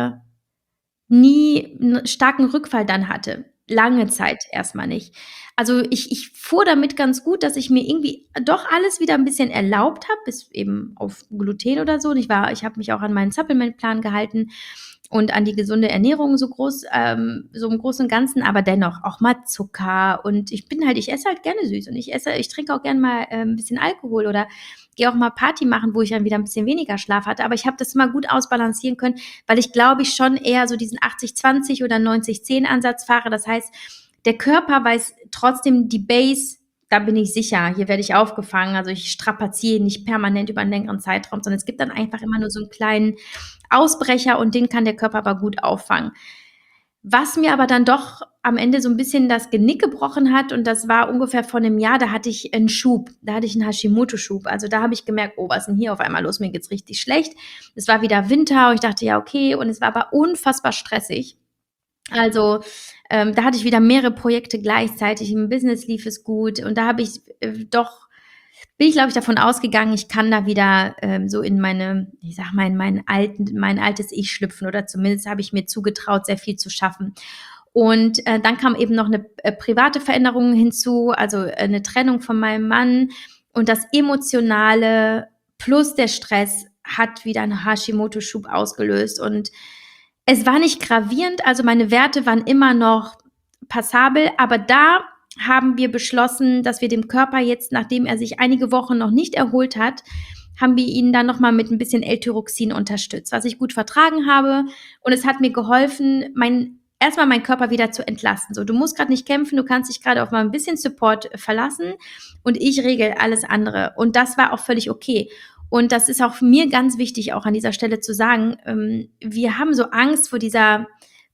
nie 'n starken Rückfall dann hatte. Lange Zeit erstmal nicht. Also, ich fuhr damit ganz gut, dass ich mir irgendwie doch alles wieder 'n bisschen erlaubt habe, bis eben auf Gluten oder so. Und ich habe mich auch an meinen Supplementplan gehalten und an die gesunde Ernährung so im Großen und Ganzen, aber dennoch auch mal Zucker, und ich esse halt gerne süß und ich trinke auch gerne mal 'n bisschen Alkohol oder gehe auch mal Party machen, wo ich dann wieder 'n bisschen weniger Schlaf hatte. Aber ich habe das immer gut ausbalancieren können, weil ich, glaube ich, schon eher so diesen 80-20 oder 90-10 Ansatz fahre. Das heißt, der Körper weiß trotzdem die Base, da bin ich sicher, hier werde ich aufgefangen. Also ich strapaziere nicht permanent über einen längeren Zeitraum, sondern es gibt dann einfach immer nur so einen kleinen Ausbrecher und den kann der Körper aber gut auffangen. Was mir aber dann doch am Ende so ein bisschen das Genick gebrochen hat, und das war ungefähr vor einem Jahr, da hatte ich einen Schub, da hatte ich einen Hashimoto-Schub. Also, da habe ich gemerkt: „Oh, was ist denn hier auf einmal los? Mir geht's richtig schlecht." Es war wieder Winter und ich dachte: „Ja, okay." Und es war aber unfassbar stressig. Also, da hatte ich wieder mehrere Projekte gleichzeitig. Im Business lief es gut und da bin ich, glaube ich, davon ausgegangen, ich kann da wieder so in ich sag mal, in mein altes Ich schlüpfen, oder zumindest habe ich mir zugetraut, sehr viel zu schaffen. Und dann kam eben noch eine private Veränderung hinzu, also eine Trennung von meinem Mann, und das Emotionale plus der Stress hat wieder einen Hashimoto-Schub ausgelöst, und es war nicht gravierend, also meine Werte waren immer noch passabel, aber da haben wir beschlossen, dass wir dem Körper jetzt, nachdem er sich einige Wochen noch nicht erholt hat, haben wir ihn dann nochmal mit ein bisschen L-Tyroxin unterstützt, was ich gut vertragen habe. Und es hat mir geholfen, erstmal meinen Körper wieder zu entlasten. So, du musst gerade nicht kämpfen, du kannst dich gerade auf mal ein bisschen Support verlassen und ich regel alles andere. Und das war auch völlig okay. Und das ist auch mir ganz wichtig, auch an dieser Stelle zu sagen, wir haben so Angst vor dieser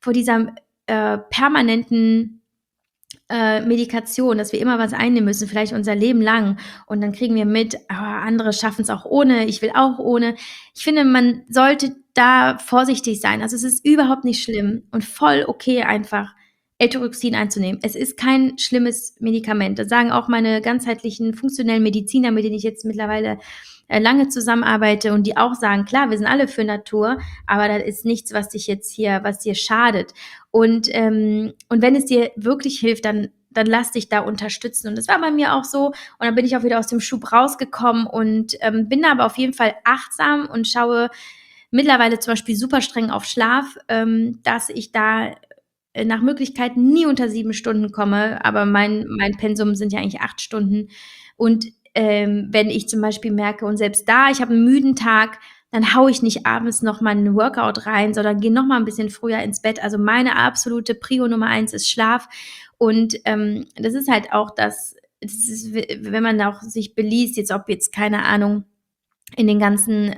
permanenten Medikation, dass wir immer was einnehmen müssen, vielleicht unser Leben lang. Und dann kriegen wir mit, andere schaffen es auch ohne, ich will auch ohne. Ich finde, man sollte da vorsichtig sein. Also es ist überhaupt nicht schlimm und voll okay, einfach L-Tyroxin einzunehmen. Es ist kein schlimmes Medikament. Das sagen auch meine ganzheitlichen funktionellen Mediziner, mit denen ich jetzt mittlerweile lange zusammenarbeite und die auch sagen, klar, wir sind alle für Natur, aber das ist nichts, was dir schadet. Und wenn es dir wirklich hilft, dann lass dich da unterstützen. Und das war bei mir auch so. Und dann bin ich auch wieder aus dem Schub rausgekommen und bin da aber auf jeden Fall achtsam und schaue mittlerweile zum Beispiel super streng auf Schlaf, dass ich da nach Möglichkeit nie unter 7 Stunden komme. Aber mein Pensum sind ja eigentlich 8 Stunden. Und wenn ich zum Beispiel merke, und selbst da, ich habe einen müden Tag, dann haue ich nicht abends noch mal einen Workout rein, sondern gehe noch mal ein bisschen früher ins Bett. Also meine absolute Prio Nummer 1 ist Schlaf. Und das ist halt auch wenn man auch sich beliest, jetzt ob jetzt, keine Ahnung, in den ganzen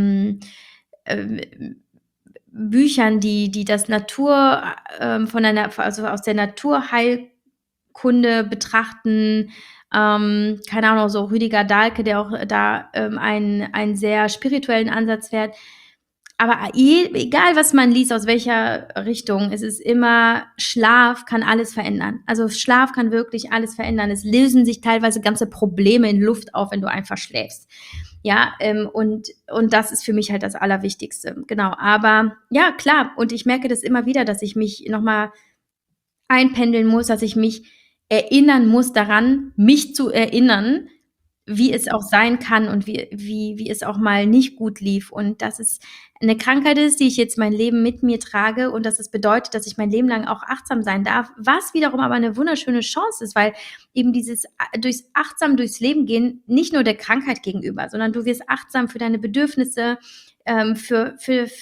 Büchern, die das Natur also aus der Naturheilkunde betrachten, keine Ahnung, so Rüdiger Dahlke, der auch da einen sehr spirituellen Ansatz fährt. Aber egal, was man liest, aus welcher Richtung, es ist immer, Schlaf kann alles verändern. Also Schlaf kann wirklich alles verändern. Es lösen sich teilweise ganze Probleme in Luft auf, wenn du einfach schläfst. Ja, und das ist für mich halt das Allerwichtigste. Genau, aber ja, klar. Und ich merke das immer wieder, dass ich mich nochmal einpendeln muss, dass ich mich erinnern muss daran, mich zu erinnern, wie es auch sein kann und wie es auch mal nicht gut lief. Und dass es eine Krankheit ist, die ich jetzt mein Leben mit mir trage und dass es bedeutet, dass ich mein Leben lang auch achtsam sein darf, was wiederum aber eine wunderschöne Chance ist, weil eben dieses achtsam durchs Leben gehen, nicht nur der Krankheit gegenüber, sondern du wirst achtsam für deine Bedürfnisse, für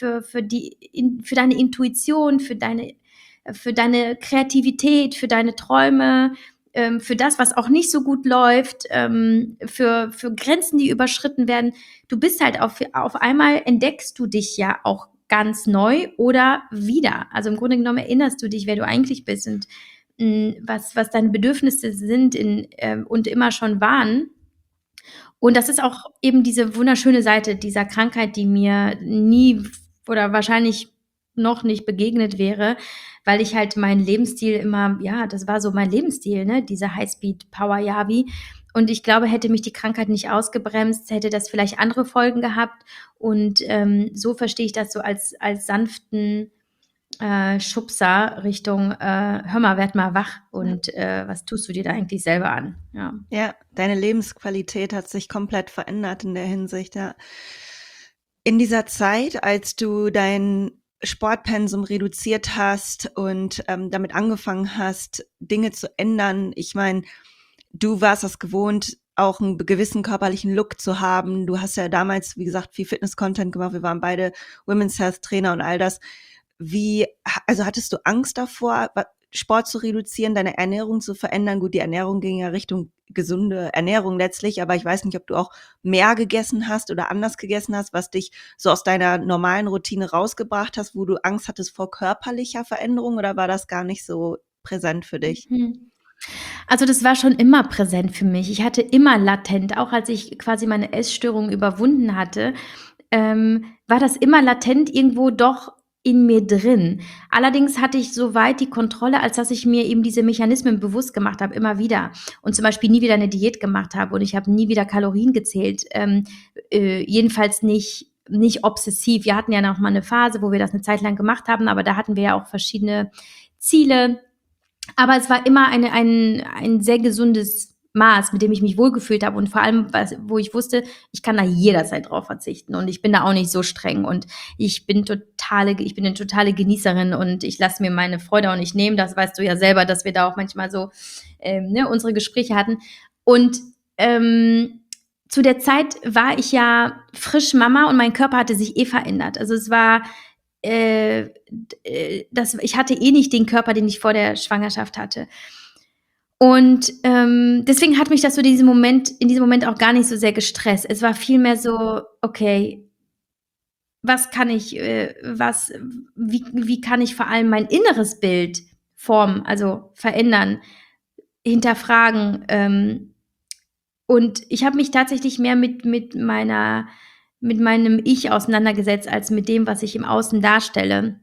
deine Intuition, für deine Kreativität, für deine Träume, für das, was auch nicht so gut läuft, für Grenzen, die überschritten werden. Du bist halt auf einmal entdeckst du dich ja auch ganz neu oder wieder. Also im Grunde genommen erinnerst du dich, wer du eigentlich bist und was deine Bedürfnisse sind und immer schon waren. Und das ist auch eben diese wunderschöne Seite dieser Krankheit, die mir nie oder wahrscheinlich noch nicht begegnet wäre, weil ich halt meinen Lebensstil immer, ja, das war so mein Lebensstil, ne, diese Highspeed Power Yavi. Und ich glaube, hätte mich die Krankheit nicht ausgebremst, hätte das vielleicht andere Folgen gehabt. Und so verstehe ich das so als sanften Schubser Richtung, hör mal, werd mal wach und was tust du dir da eigentlich selber an? Ja. Ja, deine Lebensqualität hat sich komplett verändert in der Hinsicht, ja. In dieser Zeit, als du dein Sportpensum reduziert hast und damit angefangen hast, Dinge zu ändern, ich meine, du warst es gewohnt, auch einen gewissen körperlichen Look zu haben. Du hast ja damals, wie gesagt, viel Fitness-Content gemacht. Wir waren beide Women's Health Trainer und all das. Also hattest du Angst davor, Sport zu reduzieren, deine Ernährung zu verändern? Gut, die Ernährung ging ja Richtung gesunde Ernährung letztlich, aber ich weiß nicht, ob du auch mehr gegessen hast oder anders gegessen hast, was dich so aus deiner normalen Routine rausgebracht hast, wo du Angst hattest vor körperlicher Veränderung, oder war das gar nicht so präsent für dich? Also das war schon immer präsent für mich. Ich hatte immer latent, auch als ich quasi meine Essstörung überwunden hatte, war das immer latent irgendwo doch in mir drin. Allerdings hatte ich so weit die Kontrolle, als dass ich mir eben diese Mechanismen bewusst gemacht habe, immer wieder. Und zum Beispiel nie wieder eine Diät gemacht habe und ich habe nie wieder Kalorien gezählt. Jedenfalls nicht obsessiv. Wir hatten ja noch mal eine Phase, wo wir das eine Zeit lang gemacht haben, aber da hatten wir ja auch verschiedene Ziele. Aber es war immer ein sehr gesundes Maß, mit dem ich mich wohlgefühlt habe und vor allem, wo ich wusste, ich kann da jederzeit drauf verzichten und ich bin da auch nicht so streng und ich bin eine totale Genießerin und ich lasse mir meine Freude auch nicht nehmen. Das weißt du ja selber, dass wir da auch manchmal so unsere Gespräche hatten. Und zu der Zeit war ich ja frisch Mama und mein Körper hatte sich verändert. Also es war ich hatte nicht den Körper, den ich vor der Schwangerschaft hatte. Und deswegen hat mich das so in diesem Moment auch gar nicht so sehr gestresst. Es war vielmehr so, okay, was kann ich, wie kann ich vor allem mein inneres Bild formen, also verändern, hinterfragen. Und ich habe mich tatsächlich mehr mit meinem Ich auseinandergesetzt, als mit dem, was ich im Außen darstelle.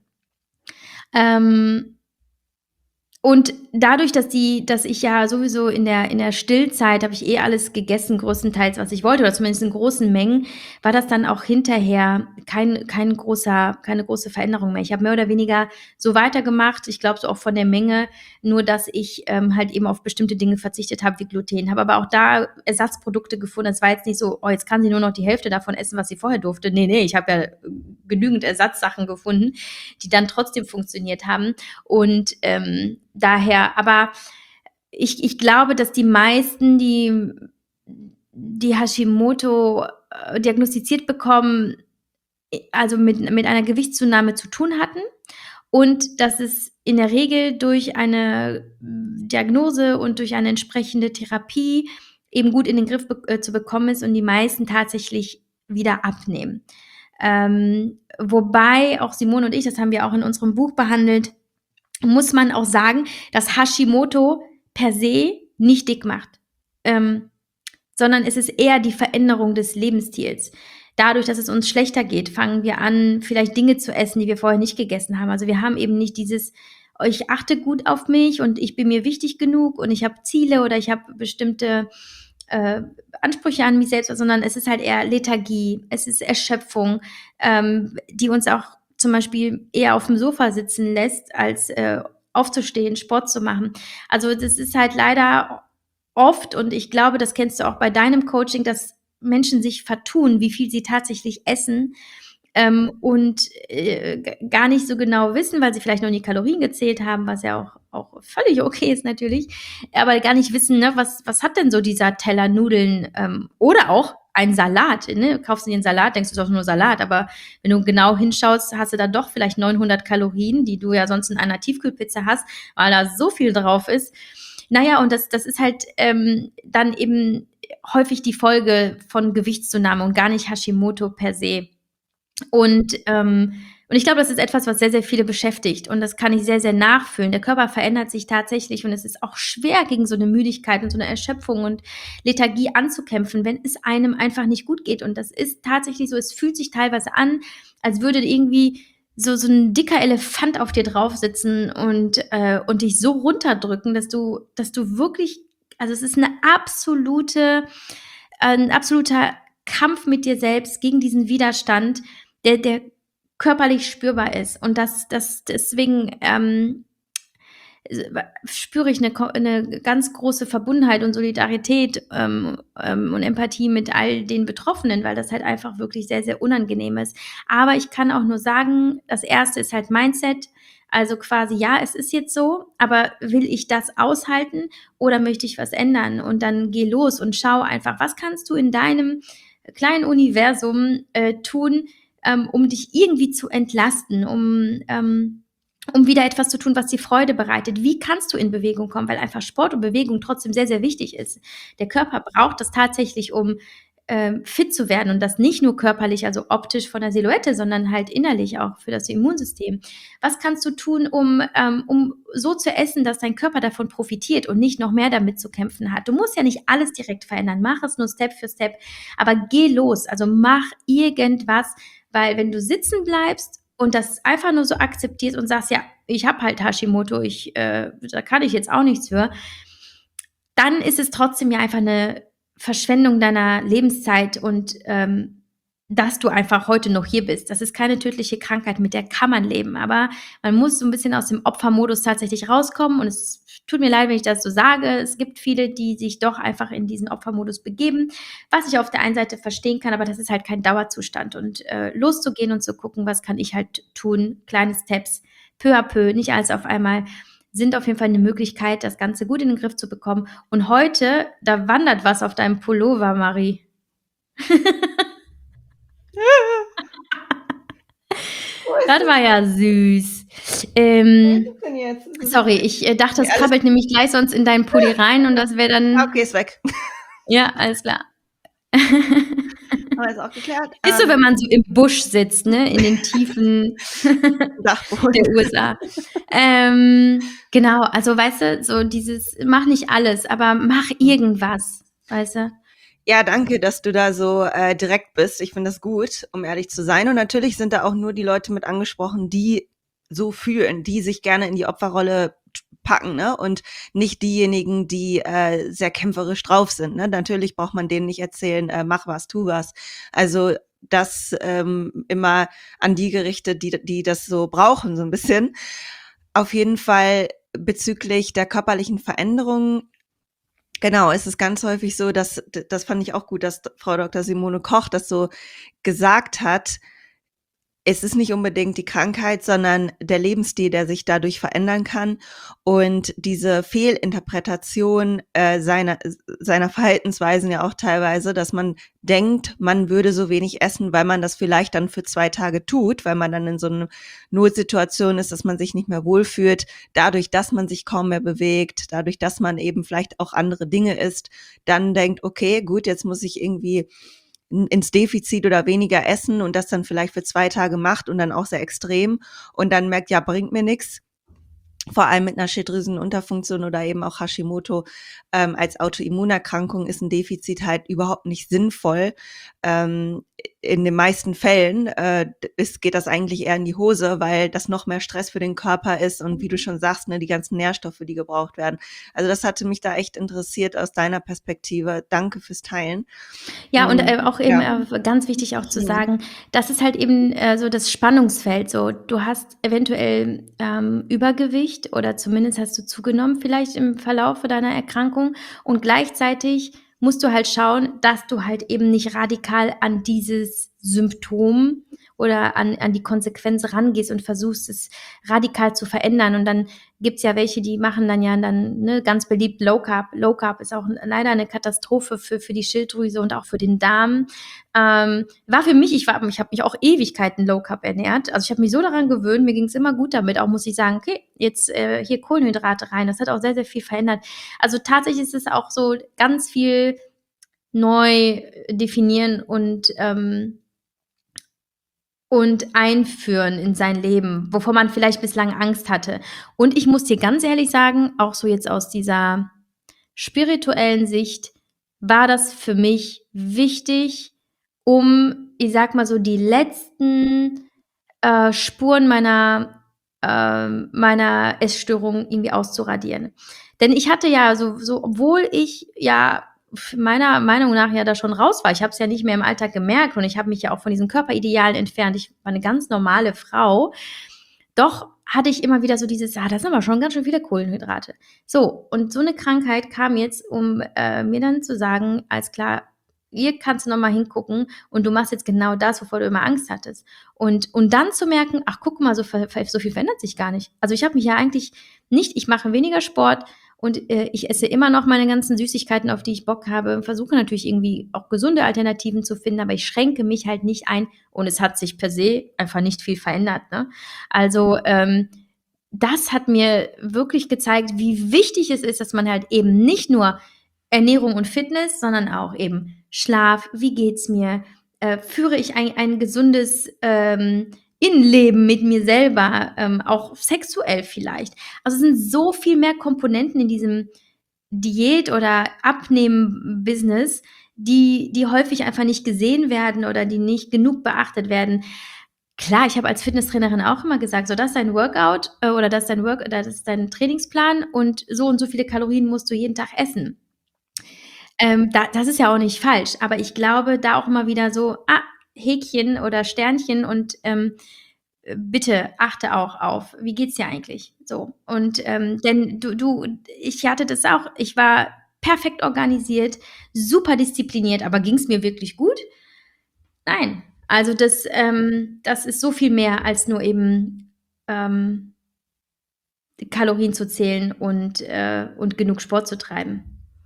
Und dadurch, dass ich ja sowieso in der Stillzeit habe ich alles gegessen, größtenteils, was ich wollte, oder zumindest in großen Mengen, war das dann auch hinterher keine große Veränderung mehr. Ich habe mehr oder weniger so weitergemacht, ich glaube so auch von der Menge, nur dass ich halt eben auf bestimmte Dinge verzichtet habe, wie Gluten. Habe aber auch da Ersatzprodukte gefunden. Es war jetzt nicht so, oh, jetzt kann sie nur noch die Hälfte davon essen, was sie vorher durfte. Nee, ich habe ja genügend Ersatzsachen gefunden, die dann trotzdem funktioniert haben. Und daher, aber ich glaube, dass die meisten, die Hashimoto diagnostiziert bekommen, also mit einer Gewichtszunahme zu tun hatten und dass es in der Regel durch eine Diagnose und durch eine entsprechende Therapie eben gut in den Griff zu bekommen ist und die meisten tatsächlich wieder abnehmen. Wobei auch Simone und ich, das haben wir auch in unserem Buch behandelt, muss man auch sagen, dass Hashimoto per se nicht dick macht, sondern es ist eher die Veränderung des Lebensstils. Dadurch, dass es uns schlechter geht, fangen wir an, vielleicht Dinge zu essen, die wir vorher nicht gegessen haben. Also wir haben eben nicht dieses, oh, ich achte gut auf mich und ich bin mir wichtig genug und ich habe Ziele oder ich habe bestimmte Ansprüche an mich selbst, sondern es ist halt eher Lethargie, es ist Erschöpfung, die uns auch zum Beispiel eher auf dem Sofa sitzen lässt, als aufzustehen, Sport zu machen. Also das ist halt leider oft, und ich glaube, das kennst du auch bei deinem Coaching, dass Menschen sich vertun, wie viel sie tatsächlich essen und gar nicht so genau wissen, weil sie vielleicht noch nie Kalorien gezählt haben, was ja auch völlig okay ist natürlich, aber gar nicht wissen, ne, was hat denn so dieser Teller Nudeln oder auch ein Salat, ne? Kaufst du dir einen Salat, denkst du, es ist auch nur Salat, aber wenn du genau hinschaust, hast du da doch vielleicht 900 Kalorien, die du ja sonst in einer Tiefkühlpizza hast, weil da so viel drauf ist. Naja, und das ist halt dann eben häufig die Folge von Gewichtszunahme und gar nicht Hashimoto per se. Und ich glaube, das ist etwas, was sehr, sehr viele beschäftigt. Und das kann ich sehr, sehr nachfühlen. Der Körper verändert sich tatsächlich und es ist auch schwer, gegen so eine Müdigkeit und so eine Erschöpfung und Lethargie anzukämpfen, wenn es einem einfach nicht gut geht. Und das ist tatsächlich so, es fühlt sich teilweise an, als würde irgendwie so ein dicker Elefant auf dir drauf sitzen und dich so runterdrücken, dass du wirklich, also es ist ein absoluter Kampf mit dir selbst gegen diesen Widerstand, der körperlich spürbar ist. Und deswegen spüre ich eine ganz große Verbundenheit und Solidarität und Empathie mit all den Betroffenen, weil das halt einfach wirklich sehr, sehr unangenehm ist. Aber ich kann auch nur sagen, das Erste ist halt Mindset. Also quasi, ja, es ist jetzt so, aber will ich das aushalten oder möchte ich was ändern? Und dann geh los und schau einfach, was kannst du in deinem kleinen Universum tun, um dich irgendwie zu entlasten, um wieder etwas zu tun, was dir Freude bereitet. Wie kannst du in Bewegung kommen? Weil einfach Sport und Bewegung trotzdem sehr, sehr wichtig ist. Der Körper braucht das tatsächlich, um fit zu werden und das nicht nur körperlich, also optisch von der Silhouette, sondern halt innerlich auch für das Immunsystem. Was kannst du tun, um so zu essen, dass dein Körper davon profitiert und nicht noch mehr damit zu kämpfen hat? Du musst ja nicht alles direkt verändern, mach es nur Step für Step, aber geh los, also mach irgendwas, weil wenn du sitzen bleibst und das einfach nur so akzeptierst und sagst, ja, ich habe halt Hashimoto, da kann ich jetzt auch nichts für, dann ist es trotzdem ja einfach eine Verschwendung deiner Lebenszeit und dass du einfach heute noch hier bist. Das ist keine tödliche Krankheit, mit der kann man leben. Aber man muss so ein bisschen aus dem Opfermodus tatsächlich rauskommen. Und es tut mir leid, wenn ich das so sage. Es gibt viele, die sich doch einfach in diesen Opfermodus begeben, was ich auf der einen Seite verstehen kann, aber das ist halt kein Dauerzustand. Und loszugehen und zu gucken, was kann ich halt tun, kleine Steps, peu à peu, nicht alles auf einmal, sind auf jeden Fall eine Möglichkeit, das Ganze gut in den Griff zu bekommen. Und heute, da wandert was auf deinem Pullover, Marie. Das war ja süß. Sorry, ich dachte, es krabbelt nämlich gleich sonst in deinen Pulli rein und das wäre dann. Okay, ist weg. Ja, alles klar. Haben wir das auch geklärt? Ist so, wenn man so im Busch sitzt, ne, in den Tiefen der USA. Genau, also weißt du, so dieses, mach nicht alles, aber mach irgendwas, weißt du? Ja, danke, dass du da so direkt bist. Ich finde das gut, um ehrlich zu sein. Und natürlich sind da auch nur die Leute mit angesprochen, die so fühlen, die sich gerne in die Opferrolle packen, ne? Und nicht diejenigen, die sehr kämpferisch drauf sind. Ne? Natürlich braucht man denen nicht erzählen, mach was, tu was. Also das immer an die gerichtet, die das so brauchen, so ein bisschen. Auf jeden Fall bezüglich der körperlichen Veränderungen. Genau, es ist ganz häufig so, dass, das fand ich auch gut, dass Frau Dr. Simone Koch das so gesagt hat. Es ist nicht unbedingt die Krankheit, sondern der Lebensstil, der sich dadurch verändern kann. Und diese Fehlinterpretation seiner Verhaltensweisen ja auch teilweise, dass man denkt, man würde so wenig essen, weil man das vielleicht dann für 2 Tage tut, weil man dann in so einer Notsituation ist, dass man sich nicht mehr wohlfühlt, dadurch, dass man sich kaum mehr bewegt, dadurch, dass man eben vielleicht auch andere Dinge isst, dann denkt, okay, gut, jetzt muss ich irgendwie ins Defizit oder weniger essen und das dann vielleicht für 2 Tage macht und dann auch sehr extrem und dann merkt, ja, bringt mir nichts. Vor allem mit einer Schilddrüsenunterfunktion oder eben auch Hashimoto als Autoimmunerkrankung ist ein Defizit halt überhaupt nicht sinnvoll. In den meisten Fällen geht das eigentlich eher in die Hose, weil das noch mehr Stress für den Körper ist und wie du schon sagst, ne, die ganzen Nährstoffe, die gebraucht werden. Also das hatte mich da echt interessiert aus deiner Perspektive. Danke fürs Teilen. Ja, und auch eben ganz wichtig auch zu sagen, das ist halt eben so das Spannungsfeld. So, du hast eventuell Übergewicht oder zumindest hast du zugenommen vielleicht im Verlauf deiner Erkrankung und gleichzeitig musst du halt schauen, dass du halt eben nicht radikal an dieses Symptom oder an die Konsequenz rangehst und versuchst es radikal zu verändern. Und dann gibt's ja welche, die machen dann ja ne, ganz beliebt Low Carb. Low Carb ist auch leider eine Katastrophe für die Schilddrüse und auch für den Darm. War für mich, ich habe mich auch Ewigkeiten Low Carb ernährt. Also ich habe mich so daran gewöhnt, mir ging's immer gut damit. Auch muss ich sagen, okay, jetzt hier Kohlenhydrate rein. Das hat auch sehr, sehr viel verändert. Also tatsächlich ist es auch so ganz viel neu definieren und einführen in sein Leben, wovor man vielleicht bislang Angst hatte. Und ich muss dir ganz ehrlich sagen, auch so jetzt aus dieser spirituellen Sicht, war das für mich wichtig, um, ich sag mal so, die letzten Spuren meiner Essstörung irgendwie auszuradieren. Denn ich hatte ja so obwohl ich ja meiner Meinung nach ja da schon raus war. Ich habe es ja nicht mehr im Alltag gemerkt und ich habe mich ja auch von diesen Körperidealen entfernt. Ich war eine ganz normale Frau. Doch hatte ich immer wieder so dieses, das sind aber schon ganz schön viele Kohlenhydrate. So, und so eine Krankheit kam jetzt, um mir dann zu sagen, alles klar, hier kannst du nochmal hingucken und du machst jetzt genau das, wovor du immer Angst hattest. Und dann zu merken, ach guck mal, so viel verändert sich gar nicht. Also ich habe mich ja eigentlich nicht, ich mache weniger Sport, und ich esse immer noch meine ganzen Süßigkeiten, auf die ich Bock habe. Versuche natürlich irgendwie auch gesunde Alternativen zu finden, aber ich schränke mich halt nicht ein. Und es hat sich per se einfach nicht viel verändert. Ne? Also das hat mir wirklich gezeigt, wie wichtig es ist, dass man halt eben nicht nur Ernährung und Fitness, sondern auch eben Schlaf, wie geht's mir, führe ich ein gesundes Innenleben mit mir selber, auch sexuell vielleicht. Also es sind so viel mehr Komponenten in diesem Diät- oder Abnehmen-Business, die häufig einfach nicht gesehen werden oder die nicht genug beachtet werden. Klar, ich habe als Fitnesstrainerin auch immer gesagt, so das ist dein Workout oder das ist dein Trainingsplan und so viele Kalorien musst du jeden Tag essen. Das ist ja auch nicht falsch, aber ich glaube, da auch immer wieder so, Häkchen oder Sternchen und bitte achte auch auf, wie geht's dir eigentlich? So. Und denn ich hatte das auch, ich war perfekt organisiert, super diszipliniert, aber ging's mir wirklich gut? Nein. Also das ist so viel mehr als nur eben Kalorien zu zählen und genug Sport zu treiben.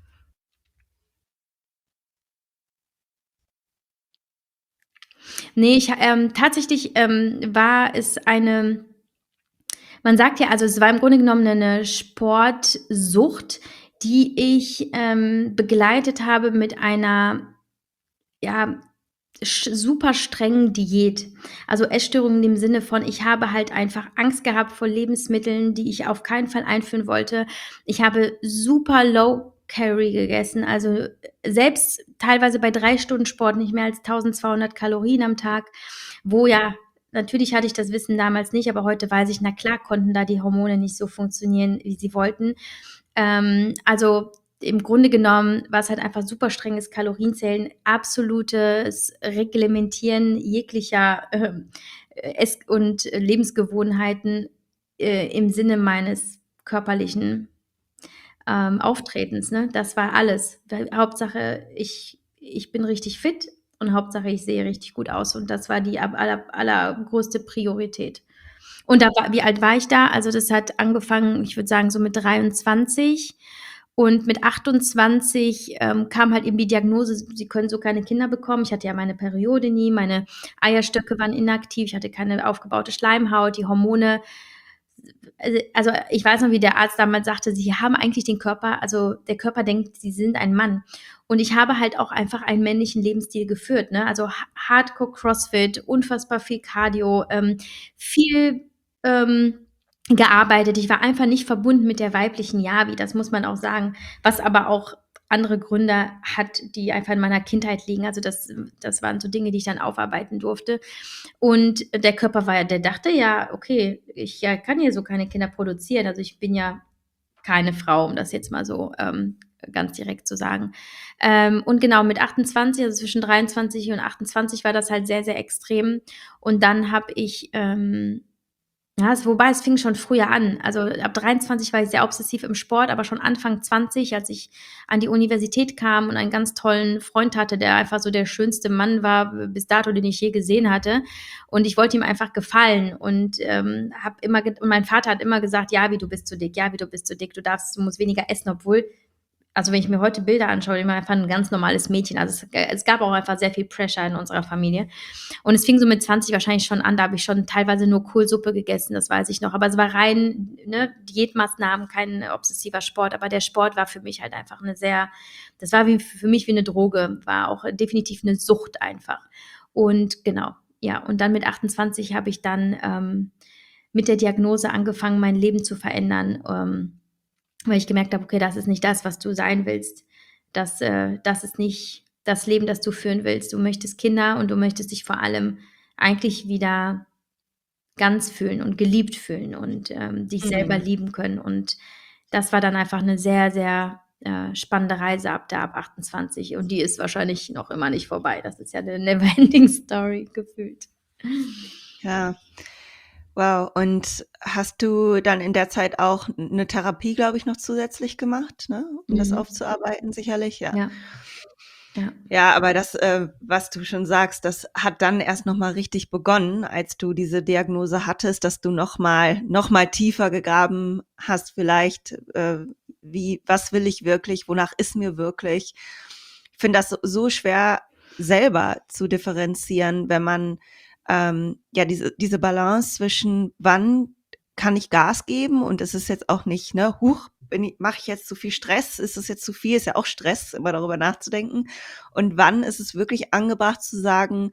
Ne, tatsächlich war es eine, man sagt ja, also es war im Grunde genommen 'ne Sportsucht, die ich begleitet habe mit einer, ja, super strengen Diät. Also Essstörungen in dem Sinne von, ich habe halt einfach Angst gehabt vor Lebensmitteln, die ich auf keinen Fall einführen wollte. Ich habe super Low Calorie gegessen, also selbst teilweise bei 3 Stunden Sport nicht mehr als 1.200 Kalorien am Tag, wo ja, natürlich hatte ich das Wissen damals nicht, aber heute weiß ich, na klar konnten da die Hormone nicht so funktionieren, wie sie wollten. Also im Grunde genommen war es halt einfach super strenges Kalorienzählen, absolutes Reglementieren jeglicher Ess und Lebensgewohnheiten im Sinne meines körperlichen Auftretens, ne? Das war alles. Weil Hauptsache, ich bin richtig fit und Hauptsache, ich sehe richtig gut aus und das war die allergrößte Priorität. Und wie alt war ich da? Also, das hat angefangen, ich würde sagen, so mit 23 und mit 28 kam halt eben die Diagnose, Sie können so keine Kinder bekommen. Ich hatte ja meine Periode nie, meine Eierstöcke waren inaktiv, ich hatte keine aufgebaute Schleimhaut, die Hormone, also ich weiß noch, wie der Arzt damals sagte, Sie haben eigentlich den Körper, also der Körper denkt, Sie sind ein Mann. Und ich habe halt auch einfach einen männlichen Lebensstil geführt, ne? Also Hardcore CrossFit, unfassbar viel Cardio, viel gearbeitet. Ich war einfach nicht verbunden mit der weiblichen Yavi, das muss man auch sagen, was aber auch andere Gründe hat, die einfach in meiner Kindheit liegen. Also das waren so Dinge, die ich dann aufarbeiten durfte. Und der Körper war ja, der dachte ja, okay, ich ja, kann hier so keine Kinder produzieren. Also ich bin ja keine Frau, um das jetzt mal so ganz direkt zu sagen. Und genau, mit 28, also zwischen 23 und 28 war das halt sehr, sehr extrem. Und dann habe ich ja, wobei es fing schon früher an. Also ab 23 war ich sehr obsessiv im Sport, aber schon Anfang 20, als ich an die Universität kam und einen ganz tollen Freund hatte, der einfach so der schönste Mann war bis dato, den ich je gesehen hatte. Und ich wollte ihm einfach gefallen und und mein Vater hat immer gesagt, ja, wie du bist zu dick, ja, wie du bist zu dick, du musst weniger essen, obwohl, also wenn ich mir heute Bilder anschaue, ich war einfach ein ganz normales Mädchen. Also es gab auch einfach sehr viel Pressure in unserer Familie. Und es fing so mit 20 wahrscheinlich schon an, da habe ich schon teilweise nur Kohlsuppe gegessen, das weiß ich noch. Aber es war rein, ne, Diätmaßnahmen, kein obsessiver Sport. Aber der Sport war für mich halt einfach das war für mich wie eine Droge, war auch definitiv eine Sucht einfach. Und genau, ja. Und dann mit 28 habe ich dann mit der Diagnose angefangen, mein Leben zu verändern. Weil ich gemerkt habe, okay, das ist nicht das, was du sein willst. Das ist nicht das Leben, das du führen willst. Du möchtest Kinder und du möchtest dich vor allem eigentlich wieder ganz fühlen und geliebt fühlen und dich selber Mhm. lieben können. Und das war dann einfach eine sehr, sehr spannende Reise ab 28 und die ist wahrscheinlich noch immer nicht vorbei. Das ist ja eine Neverending Story gefühlt. Ja, wow. Und hast du dann in der Zeit auch eine Therapie, glaube ich, noch zusätzlich gemacht, ne, um das Mhm. aufzuarbeiten sicherlich? Ja. Ja, ja. Ja, aber das, was du schon sagst, das hat dann erst noch mal richtig begonnen, als du diese Diagnose hattest, dass du noch mal tiefer gegraben hast vielleicht, was will ich wirklich, wonach ist mir wirklich? Ich finde das so schwer selber zu differenzieren, wenn man, ja, diese Balance zwischen wann kann ich Gas geben und es ist jetzt auch nicht, ne, huch, mache ich jetzt zu viel Stress? Ist es jetzt zu viel? Ist ja auch Stress, immer darüber nachzudenken. Und wann ist es wirklich angebracht zu sagen,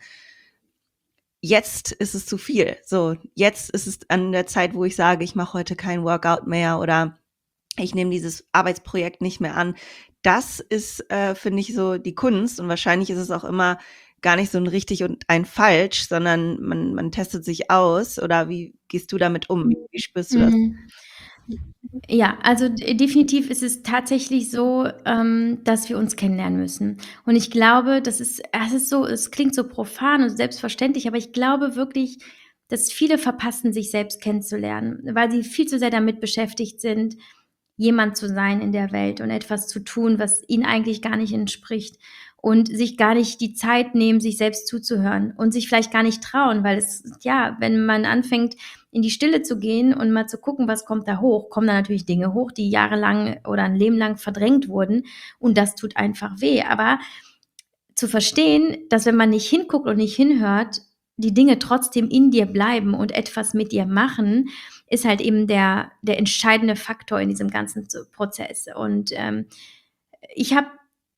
jetzt ist es zu viel. So, jetzt ist es an der Zeit, wo ich sage, ich mache heute kein Workout mehr oder ich nehme dieses Arbeitsprojekt nicht mehr an. Das ist, finde ich, so die Kunst. Und wahrscheinlich ist es auch immer gar nicht so ein richtig und ein falsch, sondern man testet sich aus. Oder wie gehst du damit um? Wie spürst du das? Mhm. Ja, also definitiv ist es tatsächlich so, dass wir uns kennenlernen müssen. Und ich glaube, es klingt so profan und selbstverständlich, aber ich glaube wirklich, dass viele verpassen, sich selbst kennenzulernen, weil sie viel zu sehr damit beschäftigt sind, jemand zu sein in der Welt und etwas zu tun, was ihnen eigentlich gar nicht entspricht und sich gar nicht die Zeit nehmen, sich selbst zuzuhören und sich vielleicht gar nicht trauen, weil wenn man anfängt, in die Stille zu gehen und mal zu gucken, was kommt da hoch, kommen da natürlich Dinge hoch, die jahrelang oder ein Leben lang verdrängt wurden und das tut einfach weh. Aber zu verstehen, dass wenn man nicht hinguckt und nicht hinhört, die Dinge trotzdem in dir bleiben und etwas mit dir machen, ist halt eben der entscheidende Faktor in diesem ganzen Prozess. Und ich habe,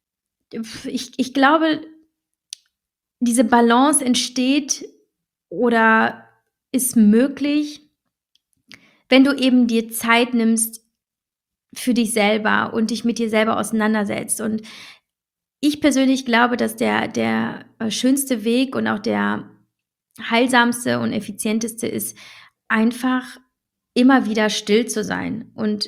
ich glaube, diese Balance entsteht oder ist möglich, wenn du eben dir Zeit nimmst für dich selber und dich mit dir selber auseinandersetzt. Und ich persönlich glaube, dass der schönste Weg und auch der heilsamste und effizienteste ist, einfach immer wieder still zu sein. Und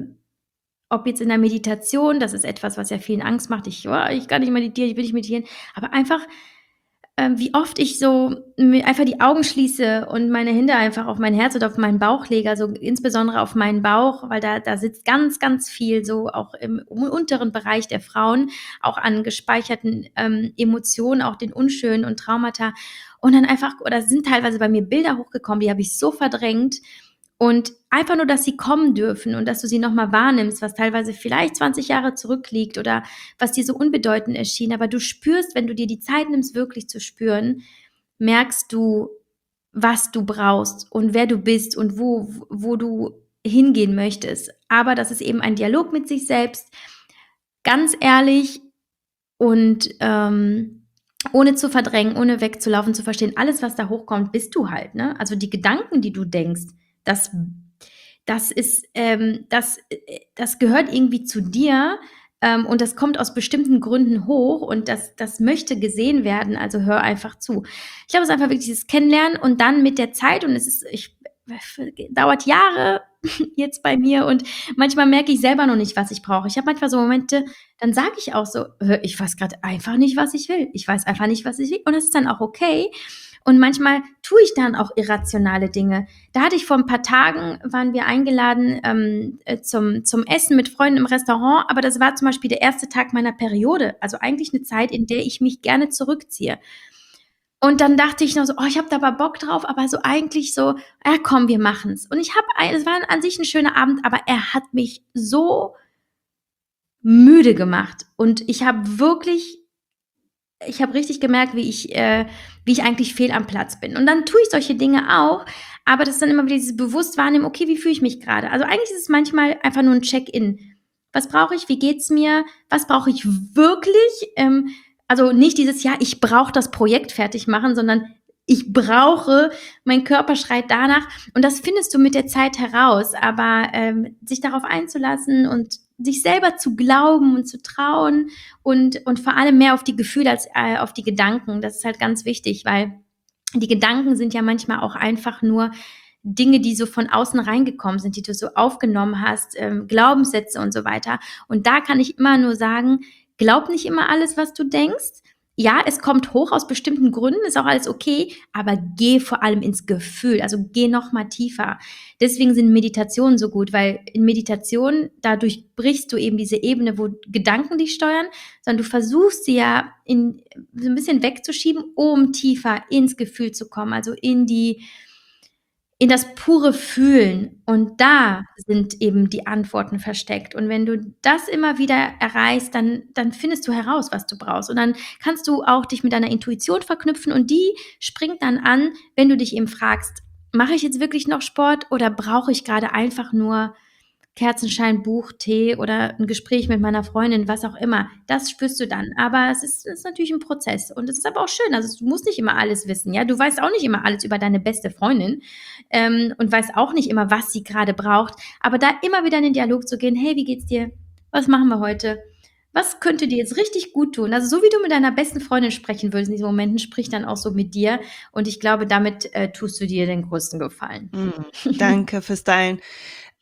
ob jetzt in der Meditation, das ist etwas, was ja vielen Angst macht. Ich kann nicht meditieren, ich will nicht meditieren, aber einfach wie oft ich so mir einfach die Augen schließe und meine Hände einfach auf mein Herz oder auf meinen Bauch lege, also insbesondere auf meinen Bauch, weil da sitzt ganz, ganz viel so auch im unteren Bereich der Frauen, auch an gespeicherten Emotionen, auch den unschönen und Traumata. Und dann einfach, oder sind teilweise bei mir Bilder hochgekommen, die habe ich so verdrängt. Und einfach nur, dass sie kommen dürfen und dass du sie nochmal wahrnimmst, was teilweise vielleicht 20 Jahre zurückliegt oder was dir so unbedeutend erschien. Aber du spürst, wenn du dir die Zeit nimmst, wirklich zu spüren, merkst du, was du brauchst und wer du bist und wo du hingehen möchtest. Aber das ist eben ein Dialog mit sich selbst, ganz ehrlich und ohne zu verdrängen, ohne wegzulaufen, zu verstehen, alles, was da hochkommt, bist du halt. Ne? Also die Gedanken, die du denkst, das, das gehört irgendwie zu dir und das kommt aus bestimmten Gründen hoch und das möchte gesehen werden, also hör einfach zu. Ich glaube, es ist einfach wirklich dieses Kennenlernen und dann mit der Zeit und dauert Jahre jetzt bei mir und manchmal merke ich selber noch nicht, was ich brauche. Ich habe manchmal so Momente, dann sage ich auch so, ich weiß gerade einfach nicht, was ich will. Ich weiß einfach nicht, was ich will und das ist dann auch okay. Und manchmal tue ich dann auch irrationale Dinge. Da hatte ich vor ein paar Tagen, waren wir eingeladen zum Essen mit Freunden im Restaurant, aber das war zum Beispiel der erste Tag meiner Periode. Also eigentlich eine Zeit, in der ich mich gerne zurückziehe. Und dann dachte ich noch so, ich habe da aber Bock drauf, aber so eigentlich so, ja komm, wir machen's. Und es war an sich ein schöner Abend, aber er hat mich so müde gemacht. Und ich habe richtig gemerkt, wie ich eigentlich fehl am Platz bin. Und dann tue ich solche Dinge auch, aber das ist dann immer wieder dieses bewusst wahrnehmen, okay, wie fühle ich mich gerade? Also eigentlich ist es manchmal einfach nur ein Check-in. Was brauche ich? Wie geht's mir? Was brauche ich wirklich? Also nicht dieses, ja, ich brauche das Projekt fertig machen, sondern ich brauche, mein Körper schreit danach. Und das findest du mit der Zeit heraus. Aber sich darauf einzulassen und sich selber zu glauben und zu trauen und vor allem mehr auf die Gefühle als auf die Gedanken. Das ist halt ganz wichtig, weil die Gedanken sind ja manchmal auch einfach nur Dinge, die so von außen reingekommen sind, die du so aufgenommen hast, Glaubenssätze und so weiter. Und da kann ich immer nur sagen, glaub nicht immer alles, was du denkst. Ja, es kommt hoch aus bestimmten Gründen, ist auch alles okay, aber geh vor allem ins Gefühl, also geh noch mal tiefer. Deswegen sind Meditationen so gut, weil in Meditation, dadurch brichst du eben diese Ebene, wo Gedanken dich steuern, sondern du versuchst sie ja so ein bisschen wegzuschieben, um tiefer ins Gefühl zu kommen, also in das pure Fühlen. Und da sind eben die Antworten versteckt. Und wenn du das immer wieder erreichst, dann findest du heraus, was du brauchst. Und dann kannst du auch dich mit deiner Intuition verknüpfen und die springt dann an, wenn du dich eben fragst, mache ich jetzt wirklich noch Sport oder brauche ich gerade einfach nur Kerzenschein, Buch, Tee oder ein Gespräch mit meiner Freundin, was auch immer. Das spürst du dann. Aber es ist natürlich ein Prozess und es ist aber auch schön. Also, du musst nicht immer alles wissen, ja? Du weißt auch nicht immer alles über deine beste Freundin, und weißt auch nicht immer, was sie gerade braucht. Aber da immer wieder in den Dialog zu gehen: „Hey, wie geht's dir? Was machen wir heute? Was könnte dir jetzt richtig gut tun?“ Also, so wie du mit deiner besten Freundin sprechen würdest in diesen Momenten, sprich dann auch so mit dir. Und ich glaube, damit tust du dir den größten Gefallen. Danke fürs Teilen.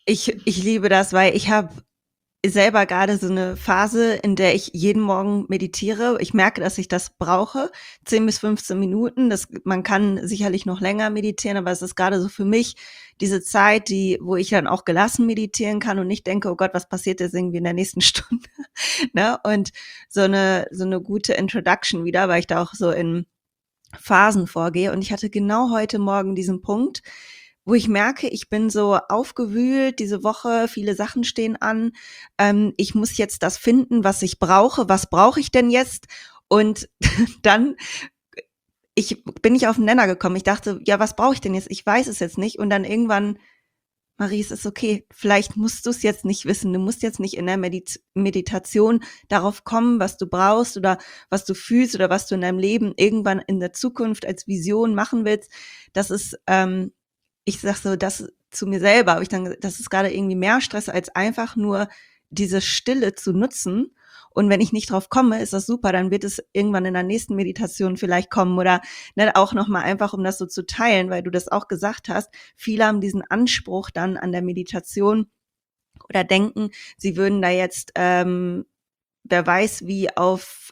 Ich liebe das, weil ich habe selber gerade so eine Phase, in der ich jeden Morgen meditiere. Ich merke, dass ich das brauche, 10 bis 15 Minuten. Man kann sicherlich noch länger meditieren, aber es ist gerade so für mich diese Zeit, wo ich dann auch gelassen meditieren kann und nicht denke: „Oh Gott, was passiert jetzt irgendwie in der nächsten Stunde?“ Ne? Und so eine gute Introduction wieder, weil ich da auch so in Phasen vorgehe. Und ich hatte genau heute Morgen diesen Punkt, wo ich merke, ich bin so aufgewühlt diese Woche, viele Sachen stehen an. Ich muss jetzt das finden, was ich brauche. Was brauche ich denn jetzt? Und dann bin ich auf den Nenner gekommen. Ich dachte, ja, was brauche ich denn jetzt? Ich weiß es jetzt nicht. Und dann irgendwann, Marie, es ist okay. Vielleicht musst du es jetzt nicht wissen. Du musst jetzt nicht in der Meditation darauf kommen, was du brauchst oder was du fühlst oder was du in deinem Leben irgendwann in der Zukunft als Vision machen willst. Das ist, ich sag so, das zu mir selber, aber das ist gerade irgendwie mehr Stress, als einfach nur diese Stille zu nutzen. Und wenn ich nicht drauf komme, ist das super, dann wird es irgendwann in der nächsten Meditation vielleicht kommen oder ne, auch nochmal einfach, um das so zu teilen, weil du das auch gesagt hast. Viele haben diesen Anspruch dann an der Meditation oder denken, sie würden da jetzt, wer weiß, wie auf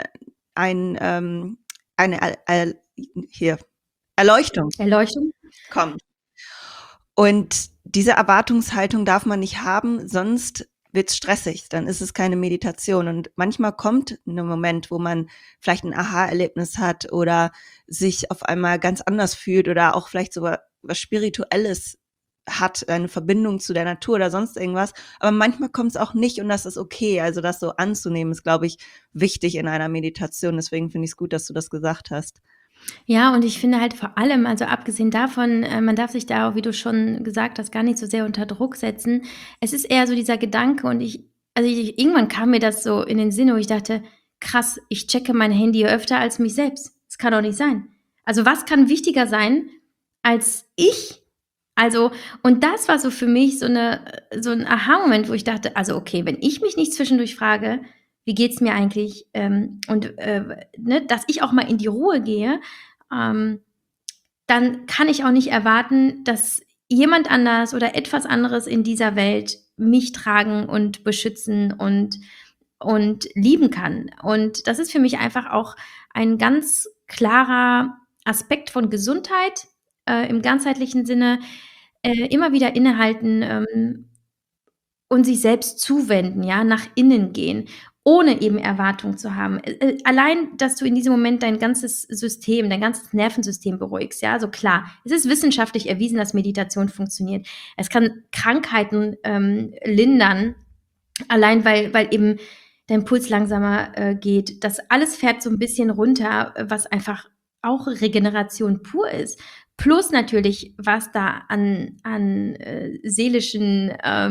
eine hier Erleuchtung Erleuchtung? kommen. Und diese Erwartungshaltung darf man nicht haben, sonst wird's stressig, dann ist es keine Meditation. Und manchmal kommt ein Moment, wo man vielleicht ein Aha-Erlebnis hat oder sich auf einmal ganz anders fühlt oder auch vielleicht sogar was Spirituelles hat, eine Verbindung zu der Natur oder sonst irgendwas. Aber manchmal kommt es auch nicht und das ist okay. Also das so anzunehmen, ist, glaube ich, wichtig in einer Meditation. Deswegen finde ich es gut, dass du das gesagt hast. Ja, und ich finde halt vor allem, also abgesehen davon, man darf sich da auch, wie du schon gesagt hast, gar nicht so sehr unter Druck setzen. Es ist eher so dieser Gedanke und irgendwann kam mir das so in den Sinn, wo ich dachte: „Krass, ich checke mein Handy öfter als mich selbst. Das kann doch nicht sein. Also, was kann wichtiger sein als ich?“ Also, und das war so für mich so 'n Aha-Moment, wo ich dachte: „Also, okay, wenn ich mich nicht zwischendurch frage, wie geht's mir eigentlich, ne, dass ich auch mal in die Ruhe gehe, ähm, dann kann ich auch nicht erwarten, dass jemand anders oder etwas anderes in dieser Welt mich tragen und beschützen und lieben kann.“ Und das ist für mich einfach auch ein ganz klarer Aspekt von Gesundheit, im ganzheitlichen Sinne, immer wieder innehalten, und sich selbst zuwenden, ja, nach innen gehen, ohne eben Erwartung zu haben. Allein, dass du in diesem Moment dein ganzes System, dein ganzes Nervensystem beruhigst, ja. Also klar, es ist wissenschaftlich erwiesen, dass Meditation funktioniert. Es kann Krankheiten, lindern, allein weil eben dein Puls langsamer, geht. Das alles fährt so 'n bisschen runter, was einfach auch Regeneration pur ist. Plus natürlich, was da an seelischen,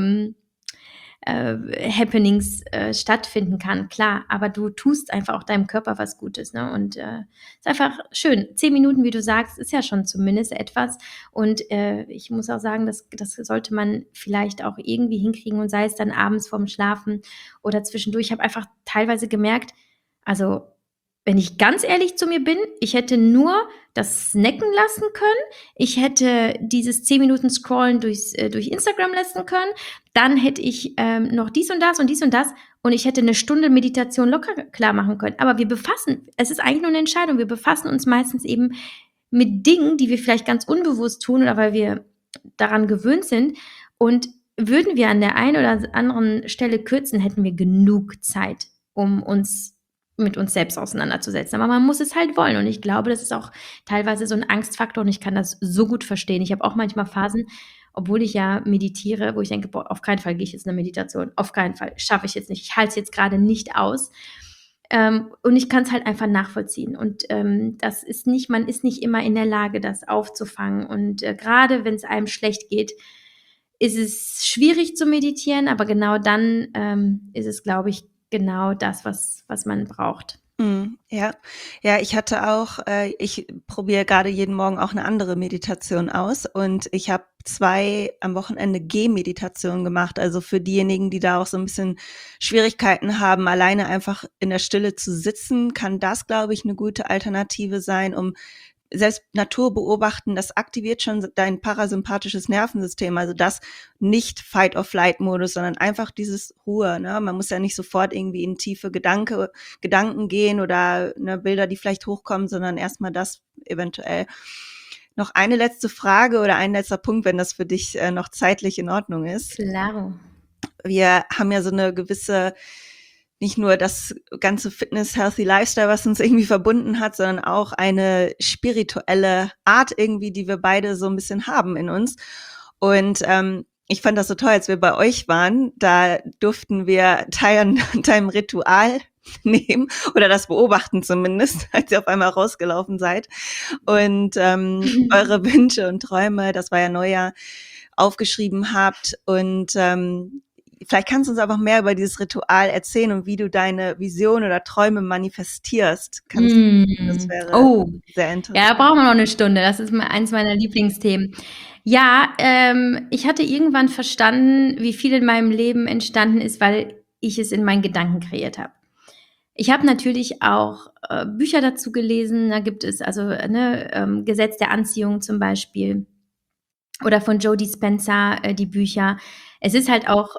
Happenings, stattfinden kann, klar, aber du tust einfach auch deinem Körper was Gutes, ne? Und, ist einfach schön. 10 Minuten, wie du sagst, ist ja schon zumindest etwas. Und, ich muss auch sagen, das sollte man vielleicht auch irgendwie hinkriegen und sei es dann abends vorm Schlafen oder zwischendurch. Ich habe einfach teilweise gemerkt, also, wenn ich ganz ehrlich zu mir bin, ich hätte nur das snacken lassen können. Ich hätte dieses 10 Minuten Scrollen durch Instagram lassen können. Dann hätte ich, noch dies und das und dies und das und ich hätte 'ne Stunde Meditation locker klar machen können. Aber es ist eigentlich nur 'ne Entscheidung. Wir befassen uns meistens eben mit Dingen, die wir vielleicht ganz unbewusst tun oder weil wir daran gewöhnt sind. Und würden wir an der einen oder anderen Stelle kürzen, hätten wir genug Zeit, um uns mit uns selbst auseinanderzusetzen. Aber man muss es halt wollen und ich glaube, das ist auch teilweise so 'n Angstfaktor und ich kann das so gut verstehen. Ich habe auch manchmal Phasen, obwohl ich ja meditiere, wo ich denke: „Boah, auf keinen Fall gehe ich jetzt in 'ne Meditation. Auf keinen Fall. Schaffe ich jetzt nicht. Ich halte es jetzt grade nicht aus.“ Und ich kann's halt einfach nachvollziehen. Und, man ist nicht immer in der Lage, das aufzufangen. Und, grade wenn's einem schlecht geht, ist es schwierig zu meditieren, aber genau dann, ist es, glaube ich, genau das, was man braucht. Ja. Ja, ich probiere gerade jeden Morgen auch eine andere Meditation aus und ich habe 2 am Wochenende Gehmeditationen gemacht. Also, für diejenigen, die da auch so ein bisschen Schwierigkeiten haben, alleine einfach in der Stille zu sitzen, kann das, glaube ich, eine gute Alternative sein, um selbst Natur beobachten, das aktiviert schon dein parasympathisches Nervensystem, also das nicht Fight-or-Flight-Modus, sondern einfach dieses Ruhe. Ne? Man muss ja nicht sofort irgendwie in tiefe Gedanken gehen oder ne, Bilder, die vielleicht hochkommen, sondern erstmal das eventuell. Noch eine letzte Frage oder ein letzter Punkt, wenn das für dich noch zeitlich in Ordnung ist. Klaro. Wir haben ja so eine gewisse, nicht nur das ganze Fitness, Healthy Lifestyle, was uns irgendwie verbunden hat, sondern auch eine spirituelle Art irgendwie, die wir beide so ein bisschen haben in uns. Und ich fand das so toll, als wir bei euch waren, da durften wir Teil an deinem Ritual nehmen oder das beobachten zumindest, als ihr auf einmal rausgelaufen seid. Und eure Wünsche und Träume, das war ja Neujahr, aufgeschrieben habt. Und vielleicht kannst du uns einfach mehr über dieses Ritual erzählen und wie du deine Vision oder Träume manifestierst. Das wäre Oh, sehr ja, da interessant. brauchen wir noch eine Stunde. Das ist eins meiner Lieblingsthemen. Ja, ich hatte irgendwann verstanden, wie viel in meinem Leben entstanden ist, weil ich es in meinen Gedanken kreiert habe. Ich habe natürlich auch Bücher dazu gelesen. Da gibt es also Gesetz der Anziehung zum Beispiel oder von Joe Dispenza die Bücher. Es ist halt auch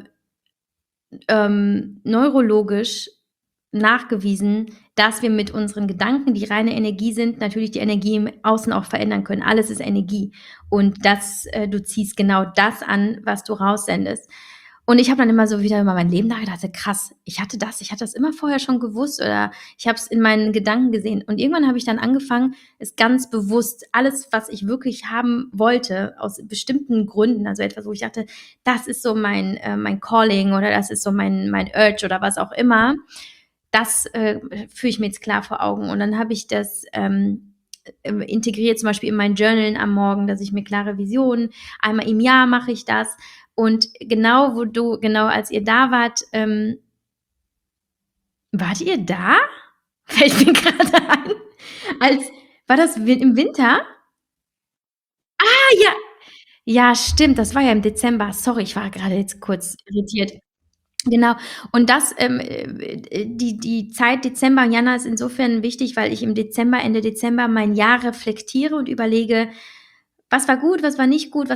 neurologisch nachgewiesen, dass wir mit unseren Gedanken, die reine Energie sind, natürlich die Energie im Außen auch verändern können. Alles ist Energie. Und du ziehst genau das an, was du raussendest. Und ich habe dann immer so wieder über mein Leben nachgedacht, krass, ich hatte das immer vorher schon gewusst oder ich habe es in meinen Gedanken gesehen. Und irgendwann habe ich dann angefangen, es ganz bewusst, alles, was ich wirklich haben wollte, aus bestimmten Gründen, also etwas, wo ich dachte, das ist so mein Calling oder das ist so mein Urge oder was auch immer, das führe ich mir jetzt klar vor Augen. Und dann habe ich das integriert, zum Beispiel in mein Journal am Morgen, dass ich mir klare Visionen, einmal im Jahr mache ich das. Und genau, als ihr da wart, wart ihr da? Fällt mir gerade ein. War das im Winter? Ah, ja. Ja, stimmt, das war ja im Dezember. Sorry, ich war gerade jetzt kurz irritiert. Genau. Und die Zeit Dezember und Januar ist insofern wichtig, weil ich Ende Dezember mein Jahr reflektiere und überlege, was war gut, was war nicht gut,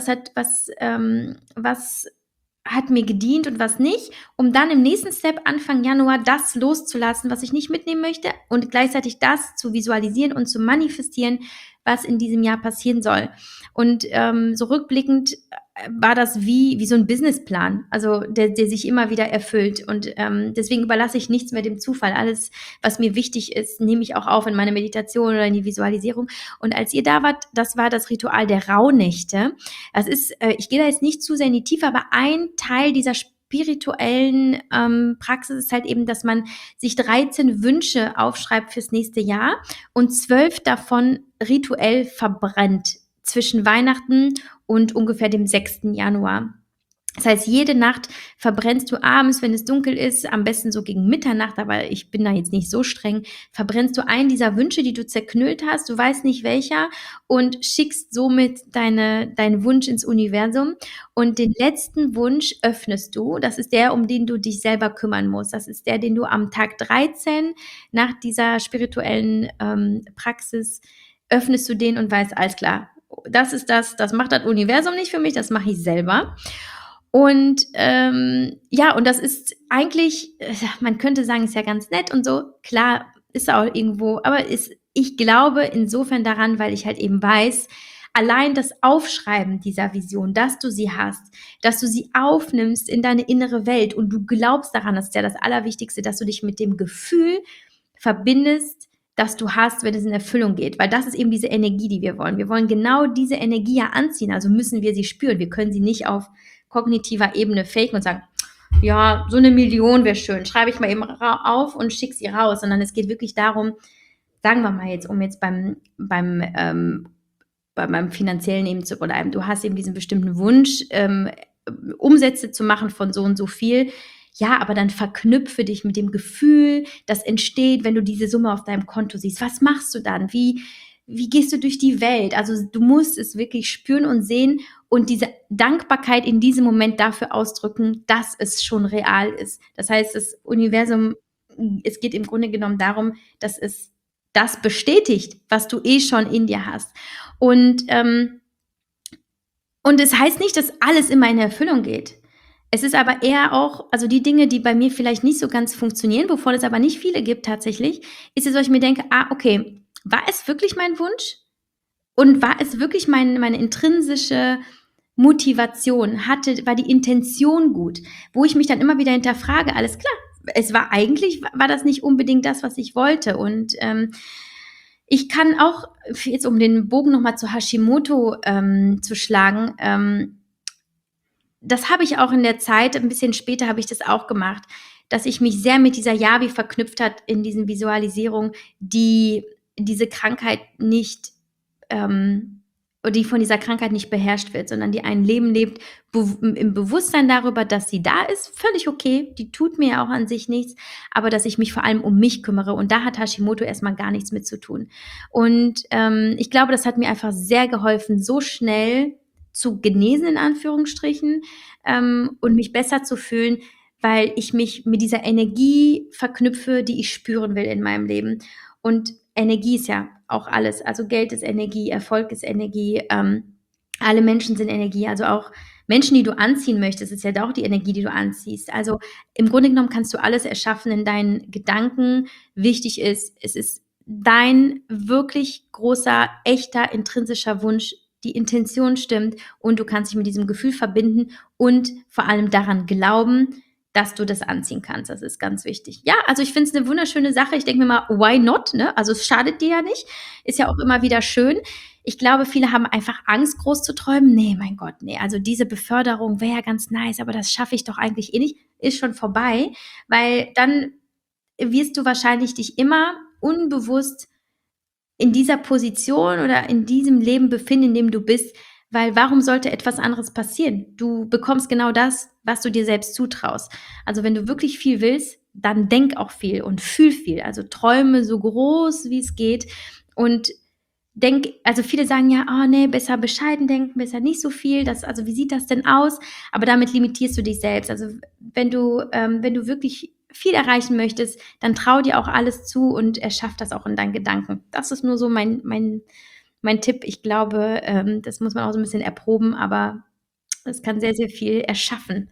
was hat mir gedient und was nicht, um dann im nächsten Step Anfang Januar das loszulassen, was ich nicht mitnehmen möchte und gleichzeitig das zu visualisieren und zu manifestieren, was in diesem Jahr passieren soll. Und so rückblickend war das wie so ein Businessplan, also der sich immer wieder erfüllt. Und deswegen überlasse ich nichts mehr dem Zufall. Alles, was mir wichtig ist, nehme ich auch auf in meine Meditation oder in die Visualisierung. Und als ihr da wart, das war das Ritual der Rauhnächte. Das ist, ich gehe da jetzt nicht zu sehr in die Tiefe, aber ein Teil dieser spirituellen Praxis ist halt eben, dass man sich 13 Wünsche aufschreibt fürs nächste Jahr und 12 davon rituell verbrennt zwischen Weihnachten und ungefähr dem 6. Januar. Das heißt, jede Nacht verbrennst du abends, wenn es dunkel ist, am besten so gegen Mitternacht, aber ich bin da jetzt nicht so streng, verbrennst du einen dieser Wünsche, die du zerknüllt hast, du weißt nicht welcher, und schickst somit deinen Wunsch ins Universum. Und den letzten Wunsch öffnest du. Das ist der, um den du dich selber kümmern musst. Das ist der, den du am Tag 13 nach dieser spirituellen Praxis öffnest du den und weißt, alles klar, das macht das Universum nicht für mich, das mache ich selber. Und und das ist eigentlich, man könnte sagen, ist ja ganz nett und so, klar, ist auch irgendwo, aber ich glaube insofern daran, weil ich halt eben weiß, allein das Aufschreiben dieser Vision, dass du sie hast, dass du sie aufnimmst in deine innere Welt und du glaubst daran, das ist ja das Allerwichtigste, dass du dich mit dem Gefühl verbindest, das du hast, wenn es in Erfüllung geht. Weil das ist eben diese Energie, die wir wollen. Wir wollen genau diese Energie ja anziehen, also müssen wir sie spüren. Wir können sie nicht auf kognitiver Ebene faken und sagen, ja, so 1 Million wäre schön, schreibe ich mal eben auf und schicke sie raus, sondern es geht wirklich darum, sagen wir mal jetzt, um jetzt bei meinem finanziellen eben zu bleiben, du hast eben diesen bestimmten Wunsch, Umsätze zu machen von so und so viel. Ja, aber dann verknüpfe dich mit dem Gefühl, das entsteht, wenn du diese Summe auf deinem Konto siehst. Was machst du dann? Wie gehst du durch die Welt? Also du musst es wirklich spüren und sehen und diese Dankbarkeit in diesem Moment dafür ausdrücken, dass es schon real ist. Das heißt, das Universum, es geht im Grunde genommen darum, dass es das bestätigt, was du schon in dir hast. Und es heißt nicht, dass alles immer in Erfüllung geht. Es ist aber eher auch, also die Dinge, die bei mir vielleicht nicht so ganz funktionieren, wovon es aber nicht viele gibt tatsächlich, ist es, dass ich mir denke, okay, war es wirklich mein Wunsch? Und war es wirklich meine intrinsische Motivation? War die Intention gut? Wo ich mich dann immer wieder hinterfrage, alles klar, war das nicht unbedingt das, was ich wollte. Und ich kann auch, jetzt um den Bogen nochmal zu Hashimoto zu schlagen, das habe ich auch in der Zeit, ein bisschen später habe ich das auch gemacht, dass ich mich sehr mit dieser Yavi verknüpft hat in diesen Visualisierungen, die diese Krankheit nicht, die von dieser Krankheit nicht beherrscht wird, sondern die ein Leben lebt im Bewusstsein darüber, dass sie da ist, völlig okay, die tut mir ja auch an sich nichts, aber dass ich mich vor allem um mich kümmere, und da hat Hashimoto erstmal gar nichts mit zu tun. Und ich glaube, das hat mir einfach sehr geholfen, so schnell zu genesen, in Anführungsstrichen, und mich besser zu fühlen, weil ich mich mit dieser Energie verknüpfe, die ich spüren will in meinem Leben. Und Energie ist ja auch alles. Also Geld ist Energie, Erfolg ist Energie, alle Menschen sind Energie. Also auch Menschen, die du anziehen möchtest, ist ja auch die Energie, die du anziehst. Also im Grunde genommen kannst du alles erschaffen in deinen Gedanken. Wichtig ist, es ist dein wirklich großer, echter, intrinsischer Wunsch, die Intention stimmt und du kannst dich mit diesem Gefühl verbinden und vor allem daran glauben, dass du das anziehen kannst. Das ist ganz wichtig. Ja, also ich finde es eine wunderschöne Sache. Ich denke mir mal, why not? Ne? Also es schadet dir ja nicht. Ist ja auch immer wieder schön. Ich glaube, viele haben einfach Angst, groß zu träumen. Nee, mein Gott, nee. Also diese Beförderung wäre ja ganz nice, aber das schaffe ich doch eigentlich eh nicht. Ist schon vorbei, weil dann wirst du wahrscheinlich dich immer unbewusst in dieser Position oder in diesem Leben befinden, in dem du bist, weil warum sollte etwas anderes passieren? Du bekommst genau das, was du dir selbst zutraust. Also wenn du wirklich viel willst, dann denk auch viel und fühl viel. Also träume so groß, wie es geht, und also viele sagen ja, oh nee, besser bescheiden denken, besser nicht so viel. Also wie sieht das denn aus? Aber damit limitierst du dich selbst. Also wenn du wirklich viel erreichen möchtest, dann trau dir auch alles zu und erschaff das auch in deinen Gedanken. Das ist nur so mein Tipp. Ich glaube, das muss man auch so ein bisschen erproben, aber es kann sehr, sehr viel erschaffen.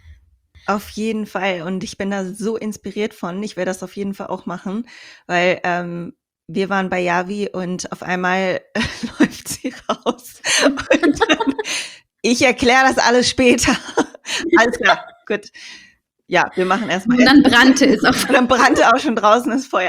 Auf jeden Fall. Und ich bin da so inspiriert von. Ich werde das auf jeden Fall auch machen, weil wir waren bei Yavi und auf einmal läuft sie raus. Und dann, ich erkläre das alles später. Alles klar, gut. Ja, wir machen erstmal. Und dann brannte es auch. Dann brannte auch schon draußen das Feuer.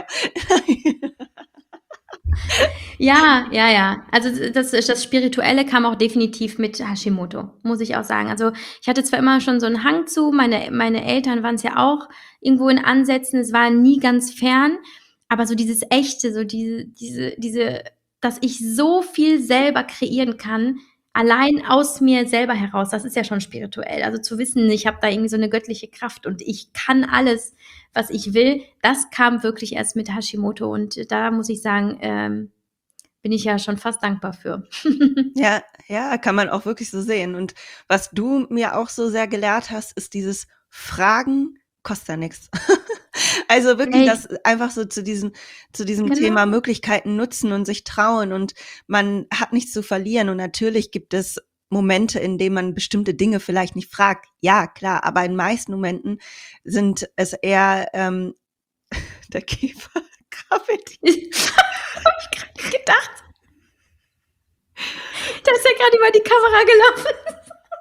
Ja. Also das Spirituelle kam auch definitiv mit Hashimoto, muss ich auch sagen. Also ich hatte zwar immer schon so einen Hang zu, meine Eltern waren es ja auch irgendwo in Ansätzen, es war nie ganz fern, aber so dieses Echte, so diese, dass ich so viel selber kreieren kann, allein aus mir selber heraus, das ist ja schon spirituell. Also zu wissen, ich habe da irgendwie so eine göttliche Kraft und ich kann alles, was ich will, das kam wirklich erst mit Hashimoto, und da muss ich sagen, bin ich ja schon fast dankbar für. Ja, kann man auch wirklich so sehen. Und was du mir auch so sehr gelehrt hast, ist dieses Fragen kostet ja nichts. Also wirklich, Hey, das einfach so zu diesem genau. Thema Möglichkeiten nutzen und sich trauen, und man hat nichts zu verlieren. Und natürlich gibt es Momente, in denen man bestimmte Dinge vielleicht nicht fragt. Ja, klar, aber in meisten Momenten sind es eher der Käfer krabbelt. Habe ich gerade gedacht. Der ist ja gerade über die Kamera gelaufen.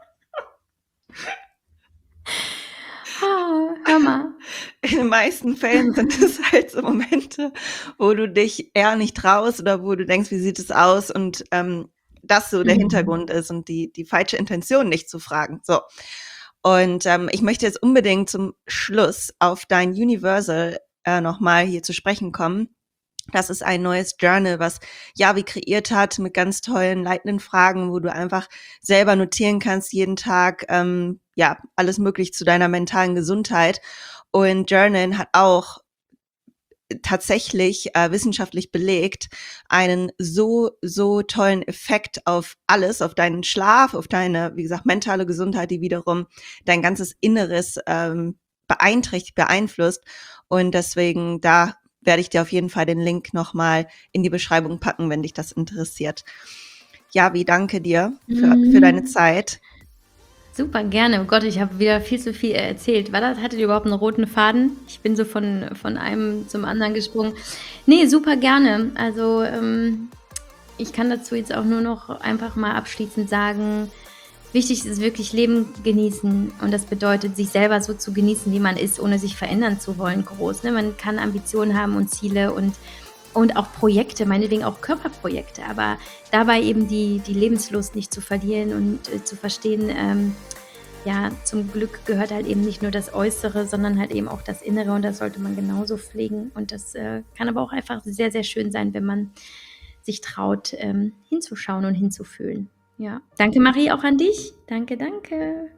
Hör mal. In den meisten Fällen sind es halt so Momente, wo du dich eher nicht traust oder wo du denkst, wie sieht es aus, und das so der Hintergrund ist und die falsche Intention nicht zu fragen. So. Und ich möchte jetzt unbedingt zum Schluss auf dein Universal nochmal hier zu sprechen kommen. Das ist ein neues Journal, was Yavi kreiert hat, mit ganz tollen leitenden Fragen, wo du einfach selber notieren kannst jeden Tag, alles möglich zu deiner mentalen Gesundheit. Und Journalen hat auch tatsächlich wissenschaftlich belegt einen so tollen Effekt auf alles, auf deinen Schlaf, auf deine, wie gesagt, mentale Gesundheit, die wiederum dein ganzes Inneres beeinflusst. Und deswegen da werde ich dir auf jeden Fall den Link nochmal in die Beschreibung packen, wenn dich das interessiert. Javi, danke dir für deine Zeit. Super, gerne. Oh Gott, ich habe wieder viel zu viel erzählt. Hattet ihr überhaupt einen roten Faden? Ich bin so von einem zum anderen gesprungen. Nee, super gerne. Also, ich kann dazu jetzt auch nur noch einfach mal abschließend sagen, wichtig ist wirklich Leben genießen, und das bedeutet, sich selber so zu genießen, wie man ist, ohne sich verändern zu wollen, groß, ne? Man kann Ambitionen haben und Ziele und auch Projekte, meinetwegen auch Körperprojekte, aber dabei eben die Lebenslust nicht zu verlieren und zu verstehen, ja, zum Glück gehört halt eben nicht nur das Äußere, sondern halt eben auch das Innere, und das sollte man genauso pflegen. Und das kann aber auch einfach sehr, sehr schön sein, wenn man sich traut, hinzuschauen und hinzufühlen. Ja. Danke, Marie, auch an dich. Danke, danke.